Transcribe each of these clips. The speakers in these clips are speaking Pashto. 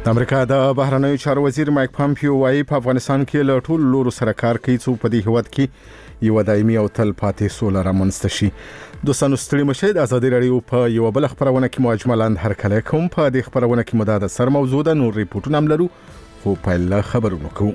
د امریکا د بهرنیو چارو وزیر مایک پامپیو وايي په افغانستان کې له ټولو لورو سره کار کوي څو په دې هیواد کې یو دایمي او تل پاتې سوله رامنځته شي. دوستانو ستړي مشه د ازادي راډیو په یو بل خبرونه کې مجملاً هر کله کوم په دې خبرونه کې مدد سر موضوع ده نور ریپورتونه هم لرو خو په خبرونو کوو.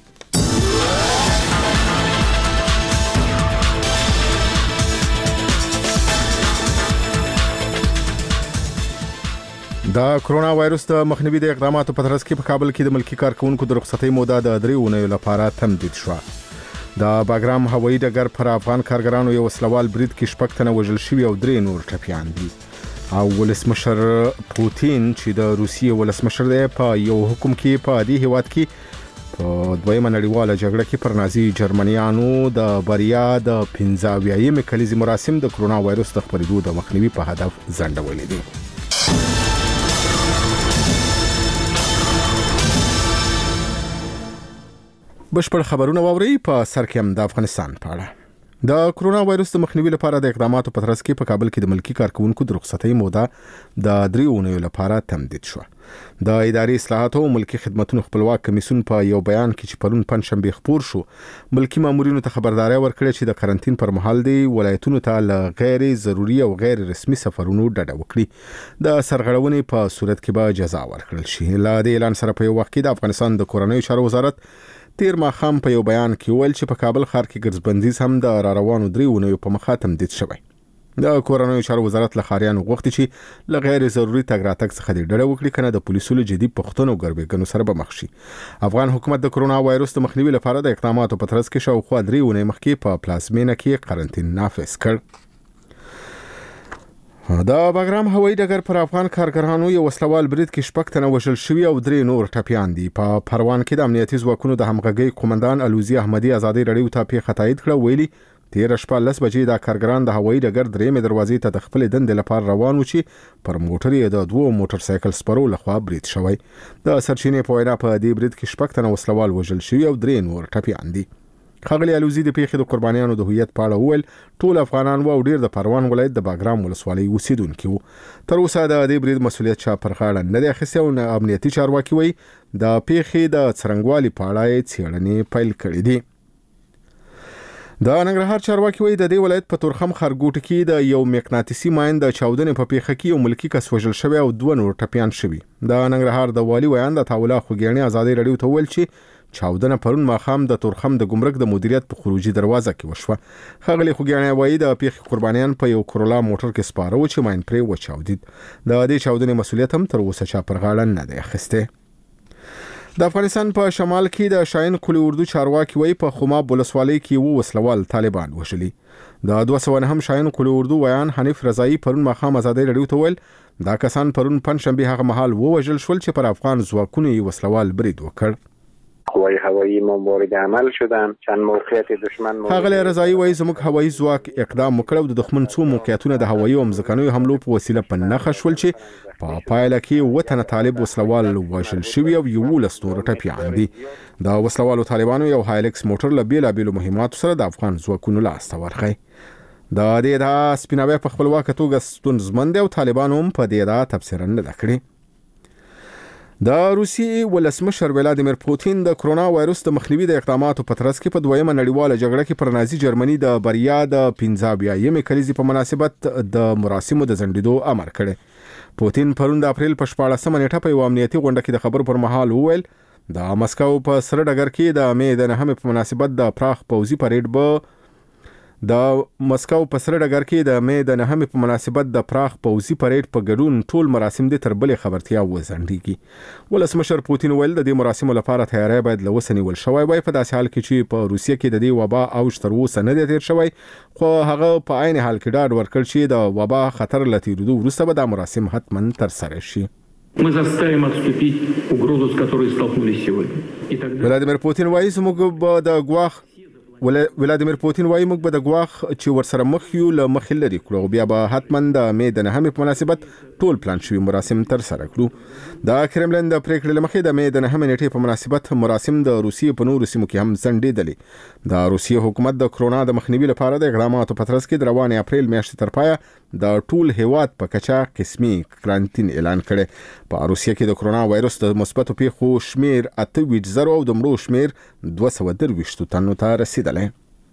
د کرونا وایروس د مخنیوي د اقداماتو په ترڅ کې په کابل کې د ملکی کارکونکو د رخصتۍ موده د 3 اونیو لپاره تمدید شو. د باګرام هوایي ډګر پر افغان کارګرانو یو وسلوال برید کې شپږ تنه وژل شوي او 3 نور ټپیان دي. او ولسمشر پوتین چې د روسیې ولسمشر دی په یو حکم کې په دې هیواد کې په دویمه نړیواله جګړه کې پر نازي جرمنیانو د بریا د 15 کلیزي مراسم د کرونا وایروس د خپرېدو د مخنیوي په هدف ځنډولې دي. بشپړ خبرونه واوري په سر کې هم د افغانستان په اړه. د کرونا وایروس د مخنیوي لپاره د اقداماتو په ترڅ کې په کابل کې د ملکی کارکونکو د رخصتۍ موده د 3 اونیو لپاره تمدید شو. د اداري اصلاحاتو او ملکی خدماتو خپلواک کمیسیون په یو بیان کې چې پرون پنځشنبه خبر شو ملکی مامورینو ته خبرداري ورکړه چې د کارانتین پر مهال دی ولایتونو ته له غیر ضروري او غیر رسمي سفرونو ډډه وکړي. د سرغړونې په صورت کې به جزا ورکړل شي. لا د اعلان سره په یو وخت کې د افغانستان د کورنیو چارو وزارت تیر ماخام په یو بیان کې ویل چې په کابل ښار کې ګرځبندیز هم د روانو 3 اونیو په مخه تمدید شوی. د کورنیو چارو وزارت له خاریانو غوښتي چې له غیر ضروري تګ راتګ څخه ډډه وکړي کنه د پولیسو له جدي پښتنو ګربېګنو سره به مخ شي. افغان حکومت د کرونا وایروس د مخنیوي لپاره د اقداماتو په ترڅ کې شاوخوا 3 اونۍ مخکې په پلازمینه کې قرنطین نافذ کړ. د باګرام هوایي ډګر پر افغان کارګرانو یو وسلوال برید کې شپږ تنه وژل شوي او 3 نور ټپیان دي. په پروان کې د امنیتي ځواکونو د همغږي قومندان الوزي احمدي ازادي راډیو ته پیښه تایید کړه. ویلي 13:10 بجې د کارګران د هوایي ډګر درېمې دروازې ته د خپل دندې لپاره روان و چې پر موټر یې د 2 موټر سایکل سپرو لخوا برید شوی. د سرچینې په وینا په دې برید کې شپږ تنه وسلوال وژل شوي او 3 نور ټپیان دي. خغلی الوزي د پیښې د قربانیانو د هویت په اړه وویل ټول افغانان او ډیر د پروان ولایت د باګرام ولسوالۍ اوسیدونکي وو. تر اوسه د دې برید مسولیت چا پر غاړه نه دی اخیستی او امنیتي چارواکي وایي د پیښې د څرنګوالي په اړه څېړنې پیل کړې دي. د ننګرهار چارواکي وایي د دې ولایت په تورخم خرګوټ کې د یو مقناطیسي ماین د چاودنې په پیښه کې یو ملکی کس وژل شوی او 2 نور ټپیان شوي. د ننګرهار د والي ویان د تاوله خوګیاڼي ازادي راډیو ته ویل چې چاودنه پرون ماخام د تورخم د ګمرک د مدیریت په خروجي دروازه کې وشوه. خغلی خوګیاڼي وایي د پیښې قربانیان په یو کرولا موټر کې سپاره و چې ماین پرې وچاودید. د دې چاودنې مسولیت هم تر اوسه چا پر غاړه نه دی اخیستی. د افغانستان په شمال کې د شاهین قلی اردو چارواکي وایي په خماب ولسوالۍ کې و وسلوال طالبان وژلي. د 200 هم شاهین قلی اردو ویان حنیف رضایی پرون ماخام ازادي راډیو ته ویل دا کسان پرون پنځشنبه هغه مهال وژل شول چې پر افغان ځواکونو یې وسلوال برید وکړ. قوای هوایی ما مورد عمل شدن چند موقعیت دشمن خغلی رضایی وایي زموږ هوایی ځواک اقدام وکړ او د دښمن څو موقعیتونه د هوایی او ځمکنیو حملو په وسیله په نښه شول چې په پایله کې 7 تنه طالب وسلوال وژل شوي او 11 نور ټپیان دي. د وسلوالو طالبانو یو هایلکس موټر له بیلابیلو مهماتو سره د افغان ځواکونو لاسته ورغی. د دې ادعا سپیناوی په خپلواکه توګه ستونزمن دی او طالبانو هم په دې ادعا تبصره نه ده کړې. د روسیې ولسمشر ولادیمیر پوتین د کرونا وایروس د مخنیوي د اقداماتو په ترڅ کې په دویمه نړیواله جګړه کې پر نازي جرمني د بریا د 15 کلیزي په مناسبت د مراسمو د ځنډېدو امر کړی. پوتین پرون د اپریل په 14 نیټه په یو امنیتي غونډه کې د خبرو پر مهال وویل د مسکو په سره ډګر کې د مې د 9 په مناسبت د پراخ پوځي پریډ به د مسکو په سره ډګر کې د مې د 9 په مناسبت د پراخ پوځي پریډ په ګډون ټول مراسم د تربلې خبرتیا وزندګي. ولسمشر پوتین ویل د دې مراسمو لپاره تیاری باید لوسنی ول شوی وای په داسې حال کې چې په روسیې کې د دې وبا اوج تر اوسه نه دی تیر شوی خو هغه په عین حال کې ډاډ ورکړ چې د وبا خطر لتیریدو وروسته به د مراسم حتما تر سره شي. Мы заставим отступить угрозу, с которой столкнулись сегодня. ولادیمیر پوتین وایي زموږ د ګواښ ولادیمیر پوتین وایي موږ به د ګواښ چې ورسره مخ یو له مخې لرې کړو او بیا به حتما د مې د 9 په مناسبت ټول پلان شوي مراسم ترسره کړو. د کرملن د پریکړې له مخې د مې د 9 نیټې په مناسبت مراسم د روسیې په نورو سیمو کې هم ځنډېدلې. د روسیې حکومت د کرونا د مخنیوي لپاره د اقداماتو په ترڅ کې د روانې اپریل میاشتې تر پایه د ټول هیواد په کچه قسمي کرانتین اعلان کړي. په روسیې کې د کرونا وایرس د مثبتو پیښو شمیر 28,000 او د مړو شمیر 223 تنو ته رسیدلی.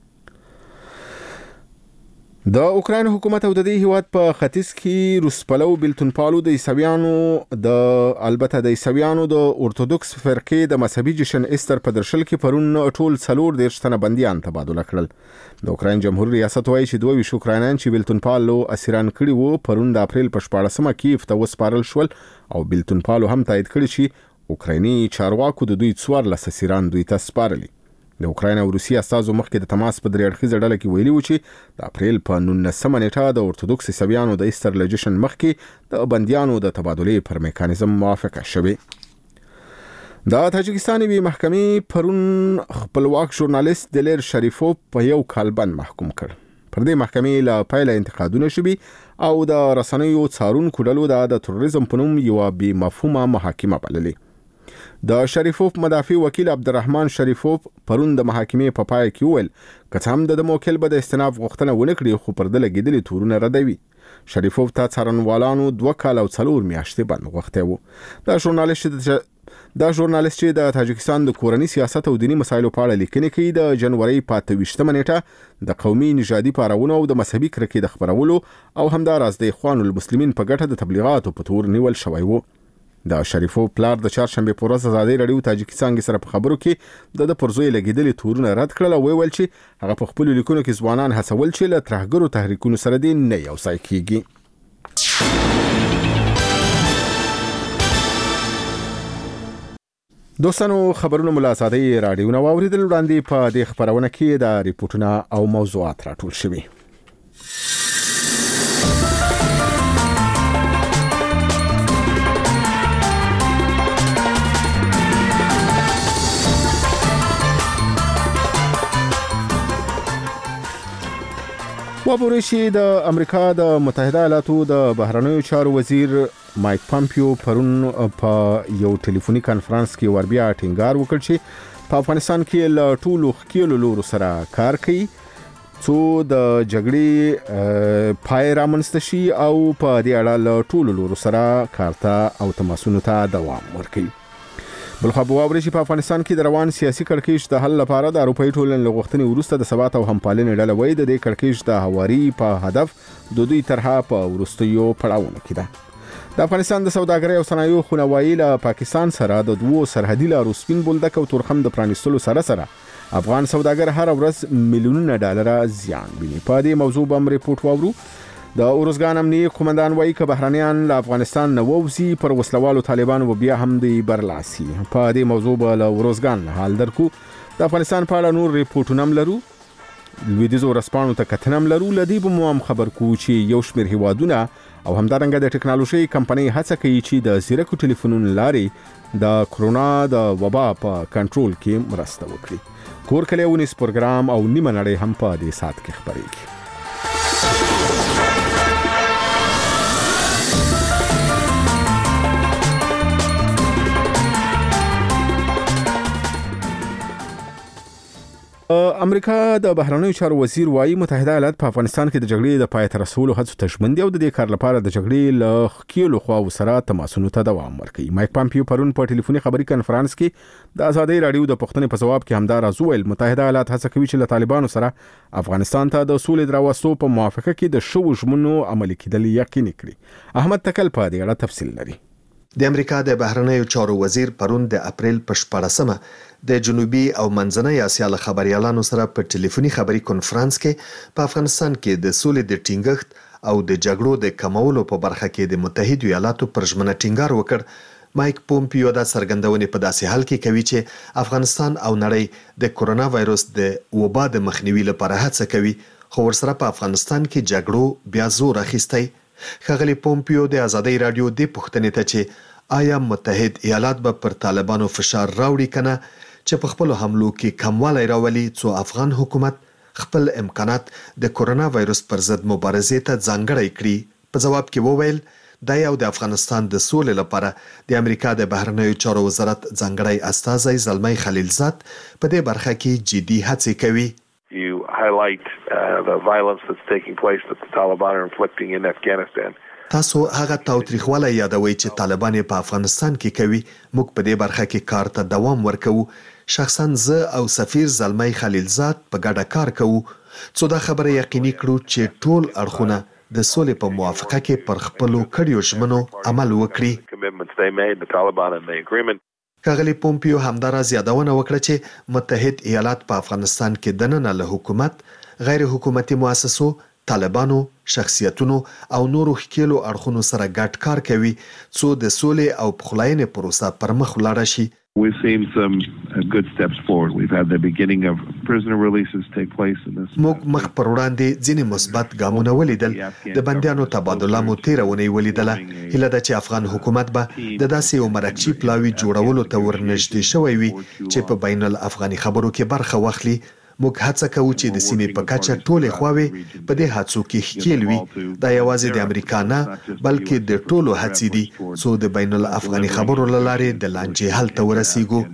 د اوکراین حکومت او د دې هیواد په ختیځ کې روسپلو بیلتونپالو د عیسویانو د اورتودوکس فرقې د مذهبي جشن ایستر په درشل کې پرون ټول 40 تنه بندیان تبادله کړل. د اوکراین جمهوریت ریاست وایي چې 22 اوکراینان چې بیلتونپالو اسیران کړي وو پرون د اپریل په 14مه کیف ته وسپارل شول او بیلتونپالو هم تایید کړي چې اوکرایني چارواکو د دوی 14 اسیران دوی ته سپارلي. د اوکراین او روسیې استازو مخکې د تماس په درې اړخیزه ډله کې ویلي و چې د اپریل په 19مه نیټه د اورتودوکس عیسویانو د ایستر له جشن مخکې د بندیانو د تبادلې پر میکانیزم موافقه شوې. د تاجکستان یوې محکمې پرون خپلواک ژورنالیست دلیر شریفوف په 1 کال بند محکوم کړ. پر دې محکمې له پیله انتقادونه شوي او د رسنیو څارونکو ډلو د تروریزم په نوم یوه بې مفهومه محاکمه بللې. د شریفوف مدافع وکیل عبدالرحمن شریفوف پرون د محاکمې په پای کې وویل که هم د موکل به د استئناف غوښتنه ونه کړي خو پر د لګېدلي تورونه ردوي. شریفوف ته څارنوالانو 2 کال او 4 میاشتې بند غوښتی و. دا ژورنالیست چې د تاجکستان د کورني سیاست او دینی مسایلو په اړه لیکنې کوي د جنوري په 28مه نیټه د قومي نژادي پارونو او د مذهبي کرکې د خبرولو او همداراز د اخوان المسلمین په ګټه د تبلیغاتو په تور نیول شوی و. د شریفوف پلار د چهارشنبه په ورځ ازادي راډیو تاجکستان سره په خبرو کې د پرزوی لګیدلې تورونه رد کړل او ویل چې هغه په خپل لیکونو کې ځوانان هڅول چې له ترهګرو تحریکونو سره دي نه یوځای کیږي. دوستانو خبرونه ملا ازادي راډیو نو اوریدل وړاندې په دې خبرونه کې د ریپورتونو او موضوعات راټول شوي. وابورشي د امریکا د متحده ایالاتو د بهرنیو چارو وزیر مایک پامپیو پرون په یو ټلیفوني کانفرنس کې وربیا ټینګار وکړ چې په افغانستان کې له ټولو ښکیلو لورو سره کار کوي څو د جګړې پای رامنځته شي او په دې اړه له ټولو لورو سره کار ته او تماسونو ته دوام ورکوي. بلخوا بواوري چې په افغانستان کې د روان سیاسي کړکېچ د حل لپاره د اروپאי ټولنې له غوښتنې وروسته د ثبات او همپالنې ډله وایي د دې کړکېچ د هواري په هدف د دوی طرحه په وروستیو پړاوونو کې ده. د افغانستان د سوداګرۍ او صنایعو خونوایي له پاکستان سره د 2 سرحدي لارو سپین بولدک او تورخم د پرانیستلو سره افغان سوداګر هر ورځ میلیونونه ډالر زیان ویني. په دې موضوع به ریپورت واورو. د اورزګان امنیه قومندان وایي چې بهرانيان له افغانستان نه ووزي پر وسلوالو طالبان و بیا هم دی برلاسي. په دې موضوع به له اورزګان حال درکو. د افغانستان په اړه نور ریپورتونه هم لرو. لویدیځو رسپانو ته کتنم لرو. لدی به مو هم خبر کو چې یو شمېر هیوادونه او همدارنګه د ټکنالوژي کمپنۍ هڅه کوي چې د زیرکو ټلیفونونو لارې د کرونا د وبا په کنټرول کې مرسته وکړي. کور کلی ونیس پروګرام او نیمه نړۍ هم په دې سات کې خبرېږي. امریکا د بهرنیو چارو وزیر وایي متحده ایالات په افغانستان کې د جګړې د پای ته رسولو هڅو ته ژمن دي او د دې کار لپاره د جګړې له ښکیلو خواو سره تماسونو ته دوام ورکوي. مایک پامپیو پرون په ټلیفوني خبري کانفرنس کې د ازادي راډیو د پښتنې په جواب کې همدار ویل متحده ایالات هڅه کوي چې له طالبانو سره افغانستان ته د سولې دراوستو په موافقه کې د شوو ژمنو عملي کېدل یقیني کړي. احمد تکل په دې اړه تفصیل لري. د امریکا د بهرنیو چارو وزیر پرون د اپریل په 14مه د جنوبي او منځنۍ اسیا له خبريالانو سره په ټلیفوني خبري کانفرنس کې په افغانستان کې د سولې د ټینګښت او د جګړو د کمولو په برخه کې د متحده ایالاتو پر ژمنه ټینګار وکړ. مایک پومپیو دا څرګندونې په داسې حال کې کوي چې افغانستان او نړۍ د کرونا وایرس د وبا د مخنیوي لپاره هڅه کوي خو ورسره په افغانستان کې جګړو بیا زور اخیستی. ښاغلی پومپیو د ازادي راډیو د پښتنې ته چې آیا متحد ایالات به پر طالبانو فشار راوړي کنه چې په خپل حملو کې کموالی راولي څو افغان حکومت خپل امکانات د کورونا وایرس پر ضد مبارزې ته ځانګړی کړي. په جواب کې وویل دا یو د افغانستان د سولې لپاره د امریکا د بهرنیو چارو وزارت ځانګړی استازی زلمی خلیلزاد په دې برخه کې جدي هڅې کوي. You highlight the violence that's taking place that the Taliban are inflicting in Afghanistan. تاسو هغه تاوتریخوالی یادوي چې طالبان په افغانستان کې کوي. موږ په دې برخه کې کار ته دوام ورکوو. شخصا زه او سفیر زلمی خلیلزاد په ګډه کار کوو څو دا خبره یقیني کړو چې ټول اړخونه د سولې په موافقه کې پر خپلو کړیو ژمنو عمل وکړي. ښاغلي پومپیو همداراز یادونه وکړه چې متحد ایالات په افغانستان کې دننه له حکومت، غیر حکومتي مؤسسو، طالبانو، شخصیتونو او نورو ښکېلو اړخونو سره ګډ کار کوي څو د سولې او پخلاینې پروسه پر مخ ولاړه شي. We've seen some good steps forward. We've had the beginning of prisoner releases take place in this. موږ مخ پر وړاندې ځینې مثبت ګامونه ولیدل. د بندیانو تبادله مو تیره اونۍ ولیدله. هیله ده چې افغان حکومت به د داسې یو مرکچي پلاوي جوړولو ته ورنږدې شوی وي چې په بین الافغاني خبرو کې برخه واخلي. موږ هڅه کوو چې د سیمې په کچه ټولې خواوې په دې هڅو کې ښکېل وي. دا یوازې د امریکا نه بلکې د ټولو هڅې دي څو د بین الافغاني خبرو له لارې د لانجې حل ته ورسیږو.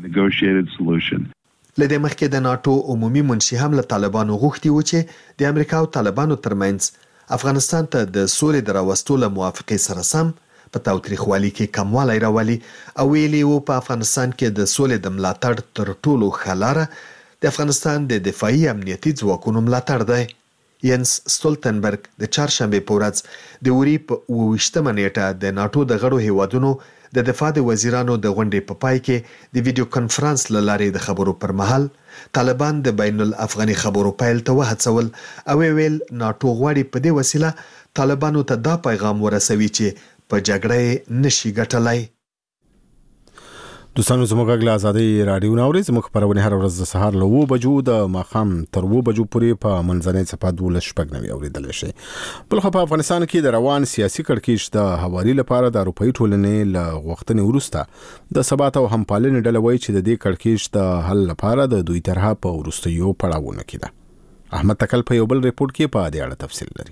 له دې مخکې د ناټو عمومي منشي هم له طالبانو غوښتي و چې د امریکا او طالبانو ترمنځ افغانستان ته د سولې د راوستو له موافقې سره سم په تاوتریخوالي کې کموالی راولي او ویلي و په افغانستان کې د سولې د ملاتړ تر ټولو ښه لاره د افغانستان د دفاعي امنیتي ځواکونو ملاتړ دی. ینس ستولتنبرګ د چهارشنبې په ورځ د اوري په 28مه نیټه د ناټو د غړو هیوادونو د دفاع د وزیرانو د غونډې په پای کې د ویډیو کنفرانس له لارې د خبرو پر مهال طالبان د بین الافغاني خبرو پیل ته وهڅول او ویل ناټو غواړي په دې وسیله طالبانو ته دا پیغام ورسوي چې په جګړه نشي ګټلای. دوستانو زموږ غږ له ازادۍ راډیو ناوري زموږ خپرونه هر ورځ د سهار له 9 بجو د ماښام تر 2 بجو پورې په منځنۍ صفحه 12 اوریدل شي. بلخو په افغانستان کې د روان سیاسي کړکېچ د هواري لپاره د اروپאי ټولنې له غوښتنې وروسته د ثبات او همپالنې ډله وایي چې د دې کړکېچ د حل لپاره د دوی طرحه په وروستیو پړاوونو کې ده. احمد تکل په یو بل ریپورت کې په دې اړه تفصیل لري.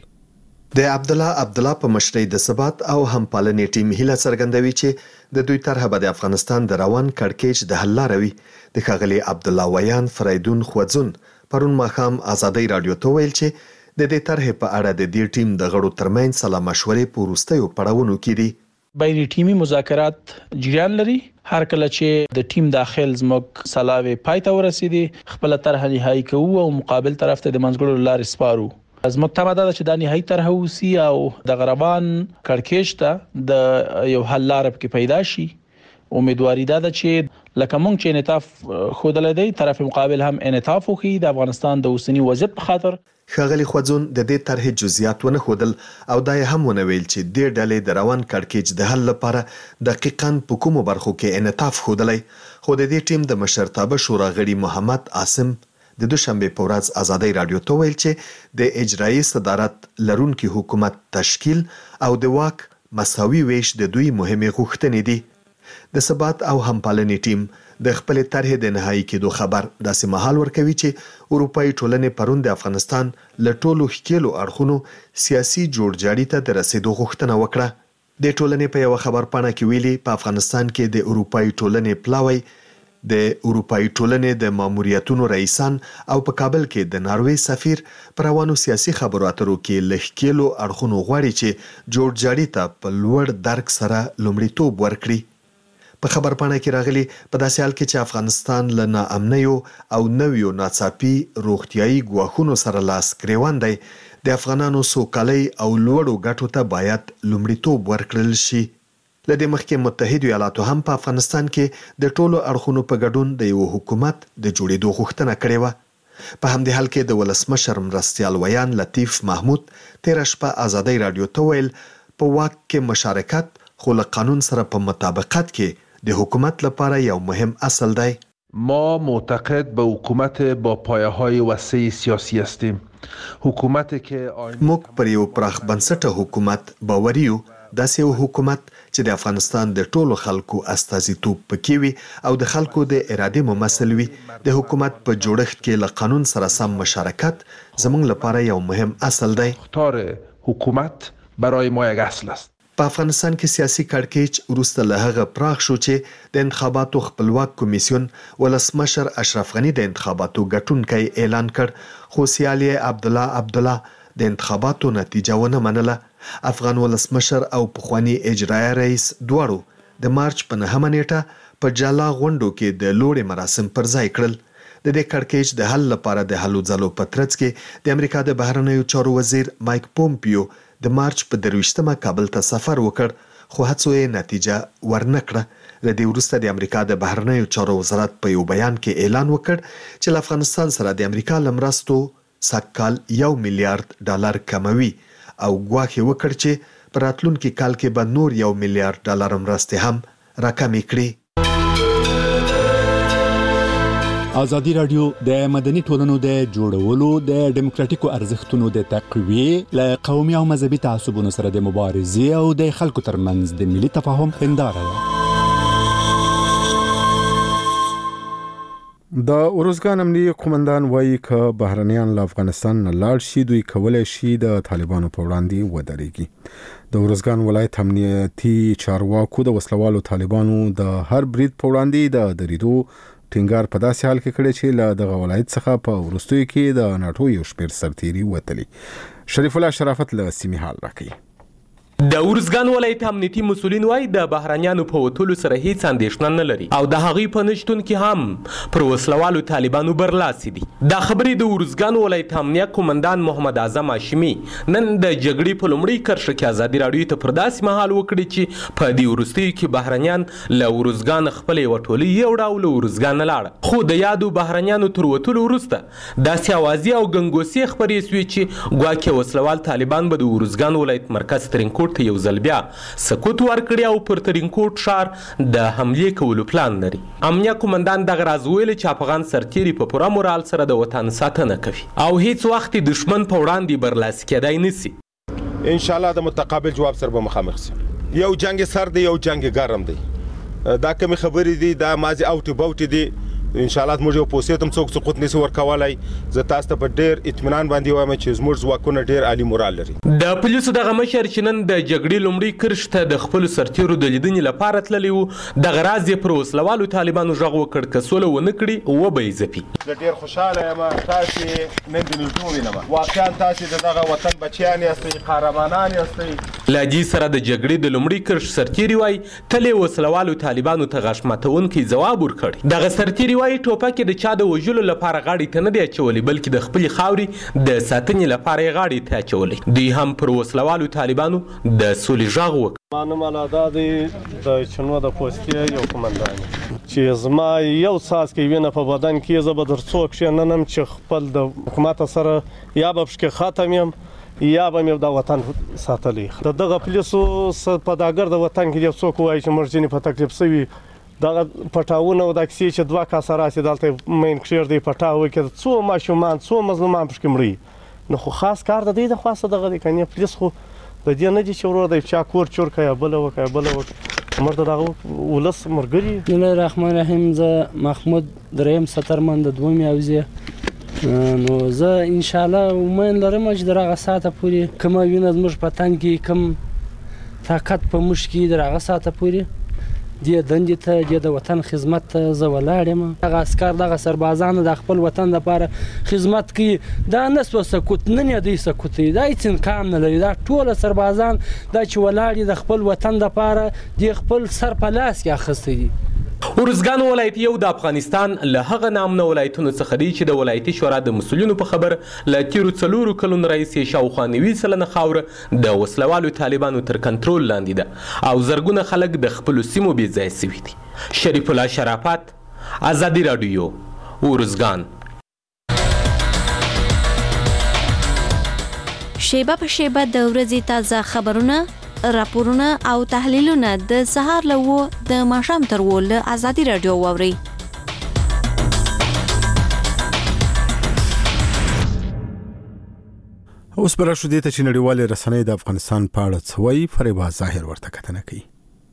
د عبدالله په مشرۍ د ثبات او همپالنې ټیم هیله څرګندوي چې د دوی طرحه به د افغانستان د روان کړکېچ د حل لاره وي. د ښاغلي عبدالله ویان فریدون خوځون پرون ماښام ازادۍ راډیو ته ویل چې د دې طرحې په اړه د دې ټیم د غړو ترمنځ سلا مشورې په وروستیو پړاوونو کې دي. بین ټیمي مذاکرات جریان لري. هر کله چې د ټیم داخل زموږ سلاوي پای ته ورسېدي خپل طرحه نهایی کوو او مقابل طرف ته د منځګړو لارې سپارو. زموږ تمه ده چې د نهایی طرحه وسی او د غربان کړکېچ ته د یو حل لاره کې پیدا شي. امیدواري ده چې لکه مونږ چې انعطاف خودل دی طرف مقابل هم انعطاف وکړي د افغانستان د اوسنی وضعیت په خاطر. ښاغلي خوځون د دې طرحې جزئیات ونه ښودل او دا یې هم ونه ویل چې دې ډلې د روان کړکېچ د حل لپاره دقیقاً په کومو برخو کې انعطاف ښودلی. خو د دې ټیم د مشرتابه شورا غړي محمد عاصم د دوشنبه په ورځ ازادۍ راډیو ته ویل چې د اجرایي صدارت لرونکي حکومت تشکیل او د واک مساوي ویش د دوی مهمه غوښتنې دي. د ثبات او همپالنې ټیم د خپل طرحې د نهایی کېدو خبر داسې مهال ورکوي چې اروپאי ټولنې پرون د افغانستان له ټولو ښکېلو اړخونو سیاسي جوړجاړي ته د رسیدو غوښتنه وکړه. د ټولنې په یو خبر پاڼه کې ویلي په افغانستان کې د اروپאי ټولنې پلاوی د اروپאי ټولنې د ماموریتونو رئیسان او په کابل کې د ناروې سفیر پر روانو سیاسي خبرو اترو کې لښکېلو اړخونو غواړي چې جوړجاړي ته په لوړ درک سره لومړیتوب ورکړي. په خبرپاڼه کې راغلي په داسې حال کې چې افغانستان له ناامنیو او نویو ناڅاپي روغتیايي ګواښونو سره لاس ګریوان دی د افغانانو سوکالۍ او لوړو ګټو ته باید لومړیتوب ورکړل شي. لدې مخکې متحده ایالاتو هم په افغانستان کې د ټولو اړخونو په ګډون د یو حکومت د جوړېدو غوښتنه کړې وه. په همدې حال کې د ولسمشر مرستیال ویان لطیف محمود تېره شپه ازادۍ راډیو ته ویل په واک کې مشارکت خو له قانون سره په مطابقت کې د حکومت لپاره یو مهم اصل دی. ما معتقد به حکومت با پایه‌های وسیع سیاسی هستیم. حکومتی که موږ پر یو پراخ بنسټه حکومت باوري یو داسې یو حکومت چې د افغانستان د ټولو خلکو استازیتوب پکې وي او د خلکو د ارادې ممثل وي. د حکومت په جوړښت کې له قانون سره سم مشارکت زموږ لپاره یو مهم اصل دی. اختار حکومت برای ما یک اصل است. په افغانستان کې سیاسي کړکېچ وروسته له هغه پراخ شو چې د انتخاباتو خپلواک کمیسیون ولسمشر اشرف غني د انتخاباتو ګټونکی اعلان کړ، خو سیال یې عبدالله د انتخاباتو نتیجه ونه منله. افغان ولسمشر او پخوانی اجرایي رئیس دواړو د مارچ په 9 نیټه په جالا غونډو کې د لوړې مراسم پر ځای کړل. د دې کړکېچ د حل لپاره د هلو ځلو په ترڅ کې د امریکا د بهرنیو چارو وزیر مایک پومپیو د مارچ په 23 کابل ته سفر وکړ، خو هڅو یې نتیجه ورنه کړه. له دې وروسته د امریکا د بهرنیو چارو وزارت په یو بیان کې اعلان وکړ چې له افغانستان سره د امریکا له مرستو سږکال $1 میلیارډ کموي او ګواښ وکړ چې په راتلونکي کال کې به نور $1 میلیارډ مرستې هم راکمې کړي. ازادي راډیو د مدني ټولنو د جوړولو د ډیموکراتیکو ارزښتونو د تقویې له قومي او مذهبي تعصبونو سره د مبارزې او د خلکو ترمنځ د ملي تفاهم هنداره ده. د ارزګان امنیتي قومندان وایي که بهرنیان له افغانستان نه لاړ شي دوی کولای شي د طالبانو په وړاندې ودرېږي. د ارزګان ولایت امنیتي چارواکو د وسلوالو طالبانو د هر برید په وړاندې د درېدو ټینګار په داسې حال کې کړی چې له دغه ولایت څخه په وروستیو کې د ناټو یو شمېر سرتیري وتلي. شریف الله شرافت له سیمې حال راکوي. د ارزګان ولایت امنیتي مسؤلین وایي د بهرنیانو په وتلو سره هیڅ اندېښنه نه لري او د هغوی په نشتون کې هم پر وسلوالو طالبانو برلاسي دي. دا خبرې د ارزګان ولایت امنیه قومندان محمد اعظم هاشمي نن د جګړې په لومړۍ کرښه کې ازادي راډیو ته پر داسې مهال وکړي چې په دې وروستیو کې بهرنیان له ارزګان خپلې وټولۍ یو ډول ارزګان نه لاړه، خو د یادو بهرنیانو تر وتلو وروسته داسې اوازې او ګنګوسې خپرې سوې چې ګواکې وسلوال طالبان به د ارزګان ولایت مرکز ترینکوټ ته یو ځل بیا سکوت ورکړي او پر ترینکوټ ښار د حملې کولو پلان لري. امنیه قومندان دغه راز ویلي چې افغان سرتیري په پوره مورال سره د وطن ساتنه کوي او هیڅ وخت دښمن په وړاندې برلاسي کېدای نشي. ان شاء الله د متقابل جواب سره به مخامخ شي. یو جنگ سر دی، یو جنگ ګرم دی. دا کوم خبرې دي دا مازی اوټ باوټ دي. ان شاء الله موږ په سیستم څوک سقوط نشي ورکولای. زه تاسو ته په ډیر اطمینان باندې وایم چې زموږ ځواکونه ډیر عالی مورال لري. د پولیسو دغه مشر چې نن د جګړې لومړۍ کرښې ته د خپل سرتیرو د لیدنې لپاره تللی و، دغه راز یې پر وسلوالو طالبانو غږ وکړ که سوله ونه کړي و به یې ځپي. زه ډیر خوشحاله یم تاسې نن د نږدې ووینم. واقعا تاسې د دغه وطن بچیان یاستئ، قهرمانان یاستئ. له دې سره د جګړې د لومړۍ کرښې سرتیري وایي تل یې وسلوالو طالبانو ته غږ ماتونکی ځواب ورکړی. دغه سرتیري وایي ټوپک د چا د وژلو لپاره غاړې ته نه دی اچولی بلکې د خپلې خاورې د ساتنې لپاره یې غاړې ته اچولی. دوی هم پر وسلوالو طالبانو د سولې غږ وکړ. ما نوم الله دی د چنو د پوستې یو قومندان چې زما یو څاڅکی وینه په بدن کې زه به در څوک کښېننم چې خپل د حکومت سره یا به پشکې ختم یم یا به مې د وطن ساتلی. د دغه پولیسو په داګر د وطن کې یو څوک وایي چې موږ ځینې په تکلیف سوي دغه پټاونه او د کسي چې 2 کاسه راسي دلته مین کښېر دی پټاو کې څو ماشومان څو مظلومان پکې مړي. نو خو خاص کار د دې د خاصه دغه دی کنه پولیس خو د دې نه دي چې ورور دی چا کور چور کیا بل وکړه مرده دغه ولس مرګري. بسم الله الرحمن الرحیم. زه محمود دریم سترمن د دومې اوزه نو زه ان شاء الله ومن لرم چې دغه ساعته پورې کوم وینه زموږ په تن کې کوم طاقت په مش کې دغه ساعته پورې د دندې ته د وطن خدمت ته زه ولاړ یم. دغه عسکر دغه سربازانو د خپل وطن لپاره خدمت کوي. دا نه سو سکوت نه نه دی سکوت دی دا هیڅ امکان نه لري. دا ټول سربازان دا چې ولاړ د خپل وطن لپاره د خپل سر په لاس کې اخیستی دي. ارزګان ولایت یو د افغانستان له هغه نامنه ولایتونو څخه دی چې د ولایتي شورا د مسؤلینو په خبر له تیرو 4 کلونو راهیسې شاوخوا 90% خاوره د وسلوالو طالبانو تر کنټرول لاندې ده او زرګونه خلک د خپلو سیمو بې ځایه سوي دي. شریف الله شرافت، ازادي راډیو، ارزګان. شیبه په شیبه د ورځې تازه خبرونه، راپورونه او تحلیلونه د سهار له 9 د ماښام تر 10 له ازادي راډیو واورئ. اوس پر شو دې ته چې نړیوال رسنۍ د افغانستان په اړه څوي فریبا ظاهر ورته کتنه کوي.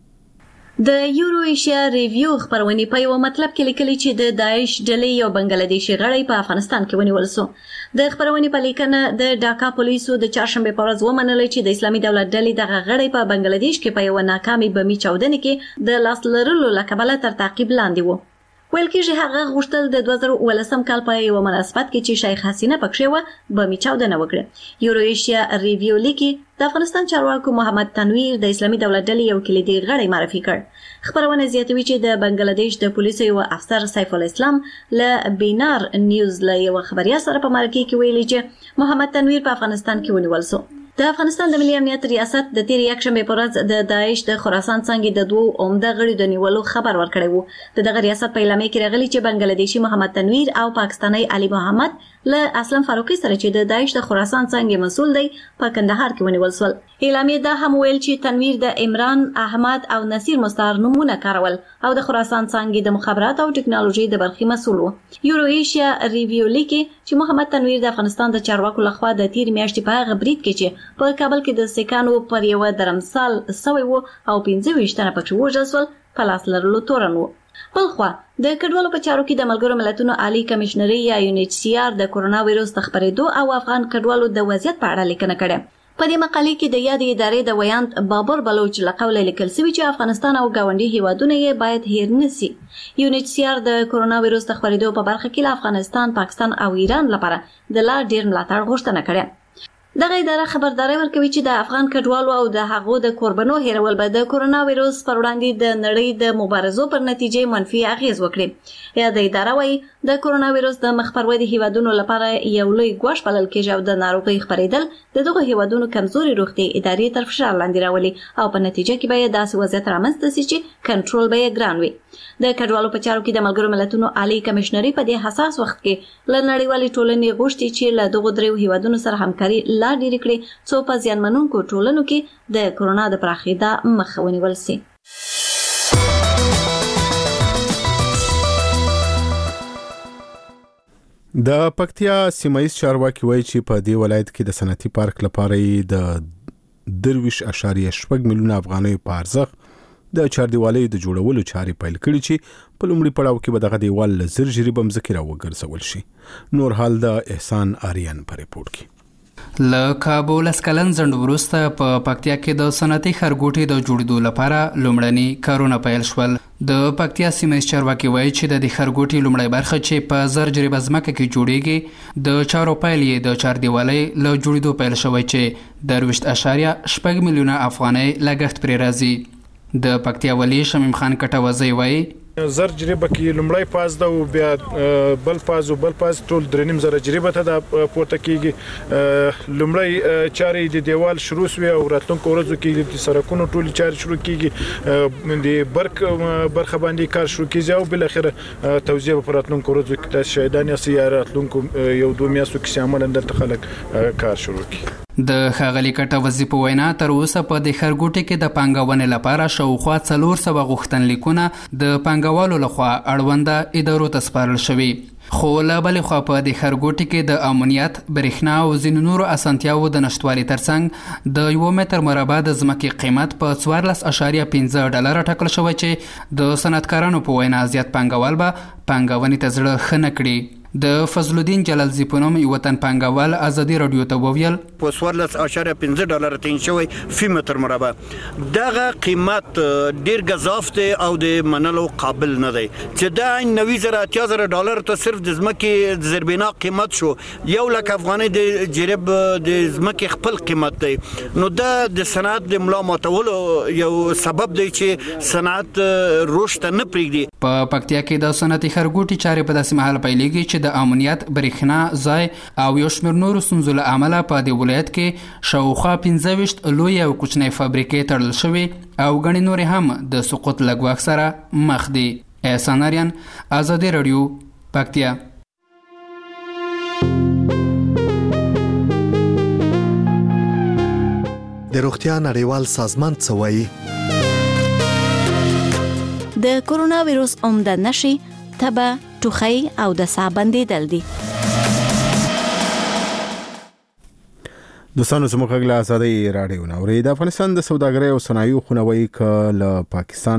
د یورو ایشیا ریویو خبرونه په یو مطلب کې لیکلي چې د داعش ډلې یو بنگلاديشي غړی په افغانستان کې ونیول شو. د خبرونه په لیکنه د ډاکا پولیسو د چهارشنبه په ورځ ومنل چې د اسلامي دولت ډلې دغه غړی په بنگلاديش کې په یو ناکامي بمي چاودنه کې د لاس لرلو لکبله تر تعقیب لاندې وو. ویل کېږي هغه غوښتل د 2018 کال په یو مناسبت کې چې شیخ حسینه پکښې و بمي چاودنه وکړه. یورو ایشیا ریویو لیکي د افغانستان چارواکو محمد تنویر د اسلامي دولت ډلې یو کلیدي غړی معرفي کړ. خبرونه زیاتوي چې د بنگلاديش د پولیسو یو افسر سیف الاسلام له بینار نیوز له یو خبریا سره په مرکه کې ویلي چې محمد تنویر په افغانستان کې ونیول شو. د افغانستان د ملي امنیت ریاست د تیر یکشنبه په ورځ د داعش د خراسان څنګه د دوه عمده غړي د نیولو خبر ورکړی وو. د ریاست په اعلامیه کې راغلي چې بنگلاديشي محمد تنویر او پاکستاني علي محمد له اسلم فاروقي سره چې د داعش د خراسان څنګه مسول دی په کندهار کې ونیول شول. اعلامیه دا هم ویل چې تنویر د عمران احمد او نصیر مستعار نمونه کارول او د خراسان څنګه د مخابرات او ټکنالوژي د برخې مسول وو. یورو ایشیا ریویو لیکي چې محمد تنویر د افغانستان د چارواکو لخوا د تیر میاشتې په هغه برید کې چې په کابل کې د سکانو پر یو درمسال سوی وو او 15 تنه پکې وژل شول په لاس لرلو تورن وو. بلخوا د کډوالو په چارو کې د ملګرو ملتونو عالی کمشنري یا UNHCR د کورونا وایروس د خبرېدو او افغان کډوالو د وضعیت په اړه لیکنه کړې. په دې مقالې کې د یادې ادارې د ویاند بابر بلوچ له قوله لیکل شوی چې افغانستان او گاونډي هیوادونه یې باید هیر نشي. UNHCR د کورونا وایروس د خبرېدو په برخه کې له افغانستان، پاکستان او ایران لپاره د لا ډیر ملاتړ غوښتنه کړې. دغه اداره خبرداري ورکوي چې د افغان کډوالو او د هغو د قربانو هیرول به د کورونا وایروس پر وړاندې د نړۍ د مبارزو پر نتیجې منفي اغیز وکړي. یا د اداره وايي د کورونا وایروس د مخ پر ودې هیوادونو لپاره یو لوی ګواښ بلل کېږي او د ناروغۍ خپرېدل د دغه هیوادونو کمزوري روغتي ادارې تر فشار لاندې راولي او په نتیجه کې به داسې وضعیت رامنځته شي چې کنټرول به یې ګران وي. د کډوالو په چارو کې د ملګرو ملتونو عالی کمشنري په دې حساس وخت کې له نړیوالې ټولنې غوښتي چې له دغو دریو هیوادونو سره همکاري لا ډېره کړي څو په زیانمنونکو ټولنو کې د کورونا د پراخېدا مخه ونیول شي. د پکتیا سیمایي چارواکي وایي چې په دې ولایت کې د صنعتي پارک لپاره د 23.8 میلیون افغانۍ په ارزښت د چاردیوالۍ د جوړولو چارې پیل کړې چې په لومړي پړاو کې به دغه دیوال له زر جریبه مځکې راوګرځول شي. نور حال د احسان آریان په ریپورت کې. له کابل اسکلن زند وروسته په پکتیا کې د صنعتي خرګوټي د جوړېدو لپاره لومړني کارونه پیل شول. د پکتیا سیمه چارواکي وایي چې د خرګوټي لومړی برخه چې په زر جریبه ځمکه کې جوړیږي د چارو پیل یې د چاردیوالۍ له جوړېدو پیل شوی چې 23.8 میلیونه افغانۍ لګښت پرې راځي. د پکتیا ولی شمیم خان کټوازی وایي زر جریبه کې لومړی پاس ده او بیا بل پاس ټول 3.5 جریبه ته د پورته کیږي. لومړی چارې د دیوال شروع شوه او راتلونکو ورځو کې د سرکونو ټول چارې شروع کیږي. د برخه باندې کار شروع کیږي او بل اخر توزیع په راتلونکو ورځو کې د شهیدان یا راتلونکو یو دوه میاشتو کې عملاً دلته خلک کار شروع کړي. د ښاغلي کټوازي په وینا تر اوسه په د خرګوټي کې د پانګونې لپاره شاوخوا 400 غوښتنلیکونه د پانګوالو لخوا اړونده ادارو ته سپارل شوي. خو له بلې خوا په د خرګوټي کې د امنیت، برېښنا او ځینو نورو اسانتیاوو د نشتوالي ترڅنګ د 1 متر مربع د ځمکې قیمت په 14.5 ډالر ټاکل شوی چې د صنعتکارانو په وینا زیات پانګوال به پانګونې ته زړه ښه نه کړي. د فضل الدین جلالزی په نوم یو وطن پانګوال ازادي رادیو ته وویل په 14.5 ډالر تین شوی فی متر مربع دغه قیمت ډیر گزاف دی او د منلو قابل نه دی چې دا 90,000 ډالر ته صرف د ځمکې زربینا قیمت شو 1 لک افغانۍ د جریب د ځمکې خپل قیمت دی. نو دا د صنعت د ملا ماتولو یو سبب دی چې صنعت رشد نه پرېږدي. په پکتیا کې د صنعتي خرګوټي چارې په داسې مهال پیلېږي چې د امنیت، برېښنا ځای او یو شمېر نورو ستونزو له امله په دې ولایت کې شاوخوا 15 لوی او کوچنۍ فابریکې تړل شوي او ګڼې نورې هم د سقوط له ګواښ سره مخ دي. احسان آریان، ازادي رادیو، پکتیا. د روغتیا نړیوال سازمان څه وایي؟ د کورونا وایروس عمده نښې تبه، ټوخی او د ساه بندېدل دي. دوستانو زموږ غږ له آزادۍ راډیو نه اورئ. د افغانستان د سوداګرۍ او صنایعو خونوي ک له پاکستان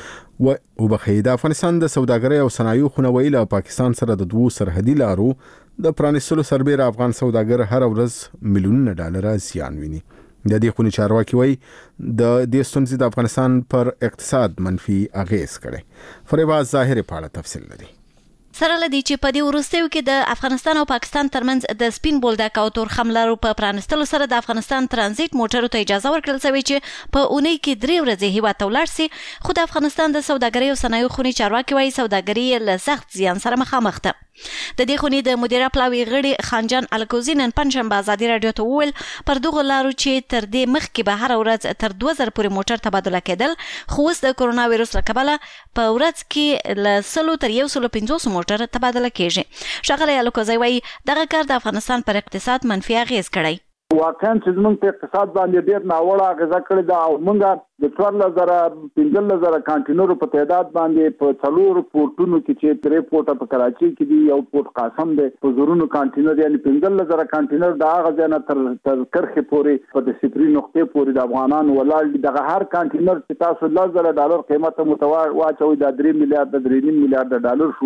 د افغانستان د سوداګرۍ او صنایعو خونوي له پاکستان سره د دوه سرحدي لارو د پرانیستلو سربېره افغان سوداګر هر ورځ میلیونونه ډالر زیان ویني. د دې خونې چارواکي وایي د دې ستونزې د افغانستان پر اقتصاد منفي اغیز کړي. فریبا ظاهر په اړه تفصیل لري. سره لدی چې په دې وروستیو کې د افغانستان او پاکستان ترمنځ د سپین بولدک او تورخم لارو په پرانستلو سره د افغانستان ترانزیت موټرو ته اجازه ورکړل شوې چې په اونۍ کې 3 ورځې هیواد ته ولاړ شي. خو د افغانستان د سوداګرۍ او صنایعو خونې چارواکي وایي سوداګري له سخت زیان سره مخامخ ده. د دې خونې د مدیره پلاوي غړي خانجان الکوزی نن پنځشنبه آزادي رادیو ته وویل پر دغه لارو چې تر دې مخکې به هر ورځ تر 2000 پورې موټر تبادله کېدل، خو اوس د کرونا وایرس له کبله په ورځ کې له 100 تر 150 موټر تبادله کېږي. ښاغلی الکوزی وایي دغه کار د افغانستان پر اقتصاد منفي اغیز کړی. واقعا چې زموږ په اقتصاد باندې ډېر ناوړه اغیزه کړې ده او موږ د 14,000 کانټینرو په تعداد باندې په 4 پورټونو کې چې 3 پورټه په کراچۍ کې دي، یو پورټ قاسم دی، په زورونو کانټینر یعنی 15,000 کانټینر د هغه ځای نه تر کرخې پورې په د صفري نقطې پورې د افغانانو ولاړ دي. دغه هر کانټینر چې تاسو $10,000 قیمت واچوي دا 3 میلیارډ ډالر شو.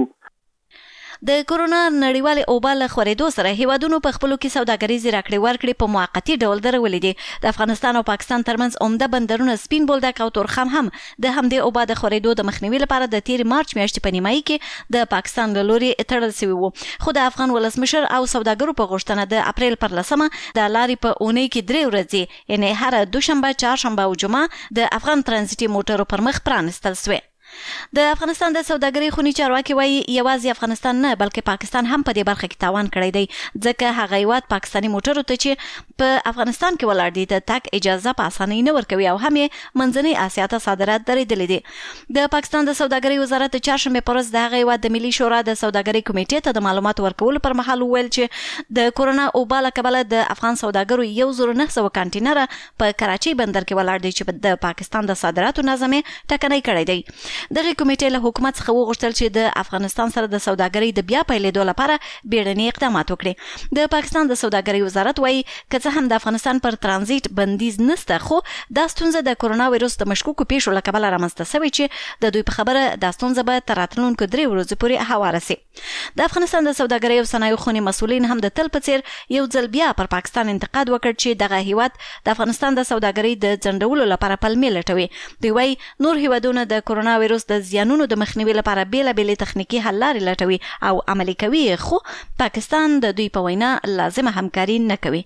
د کرونا نړیوال اوبه له خورېدو سره هیوادونو په خپلو کې سوداګریزې راکړې ورکړې په موقتي ډول درولې دي. د افغانستان او پاکستان ترمنځ عمده بندرونه سپین بولدک او تورخم هم د همدې اوبه د خورېدو د مخنیوي لپاره د تیر مارچ میاشتې په نیمایي کې د پاکستان له لوري تړل شوي وو. خو د افغان ولسمشر او سوداګرو په غوښتنه د اپریل پر 10 د لارې په اونۍ کې 3 ورځې یعنی هر دوشنبه، چهارشنبه او جمعه د افغان ترانزیتي موټرو پر مخ پرانستل شوې. د افغانستان د سوداګرۍ خونې چارواکي وایي یوازې افغانستان نه بلکې پاکستان هم په دې برخه کې تاوان کړی دی، ځکه هغه هیواد پاکستاني موټرو ته چې په افغانستان کې ولاړ دي د تګ اجازه په اسانۍ نه ورکوي او هم یې منځنۍ اسیا ته صادرات درېدلي دي. د پاکستان د سوداګرۍ وزارت د چهارشنبې په ورځ د هغه هیواد د ملي شورا د سوداګرۍ کمیټې ته د معلوماتو ورکولو پر مهال وویل چې د کرونا اوبه له کبله د افغان سوداګرو 1900 کانټینره په کراچۍ بندر کې ولاړ دي چې د پاکستان د صادراتو نظم ټکنی کړی دی. دغه کمیټې له حکومت څخه وغوښتل چې د افغانستان سره د سوداګرۍ د بیا پیلېدو لپاره بیړني اقدامات وکړي. د پاکستان د سوداګرۍ وزارت وایي که څه هم د افغانستان پر ترانزیت بندیز نشته، خو دا ستونزه د کرونا وایرس د مشکوکو پیښو له کبله رامنځته شوې چې د دوی په خبره دا ستونزه به تر راتلونکو 3 ورځې پورې هواره شي. د افغانستان د سوداګرۍ او صنایعو خونې مسؤلین هم د تل په څیر یو ځل بیا پر پاکستان انتقاد وکړ چې دغه هیواد د افغانستان د سوداګرۍ د ځنډولو لپاره پلمې لټوي. دوی وایي نور هیوادونه د کرونا وایرس د زیانونو د مخنیوي لپاره بیلابېلې تخنیکي حل لارې لټوي او عملي کوي، خو پاکستان د دوی په وینا لازمه همکاري نه کوي.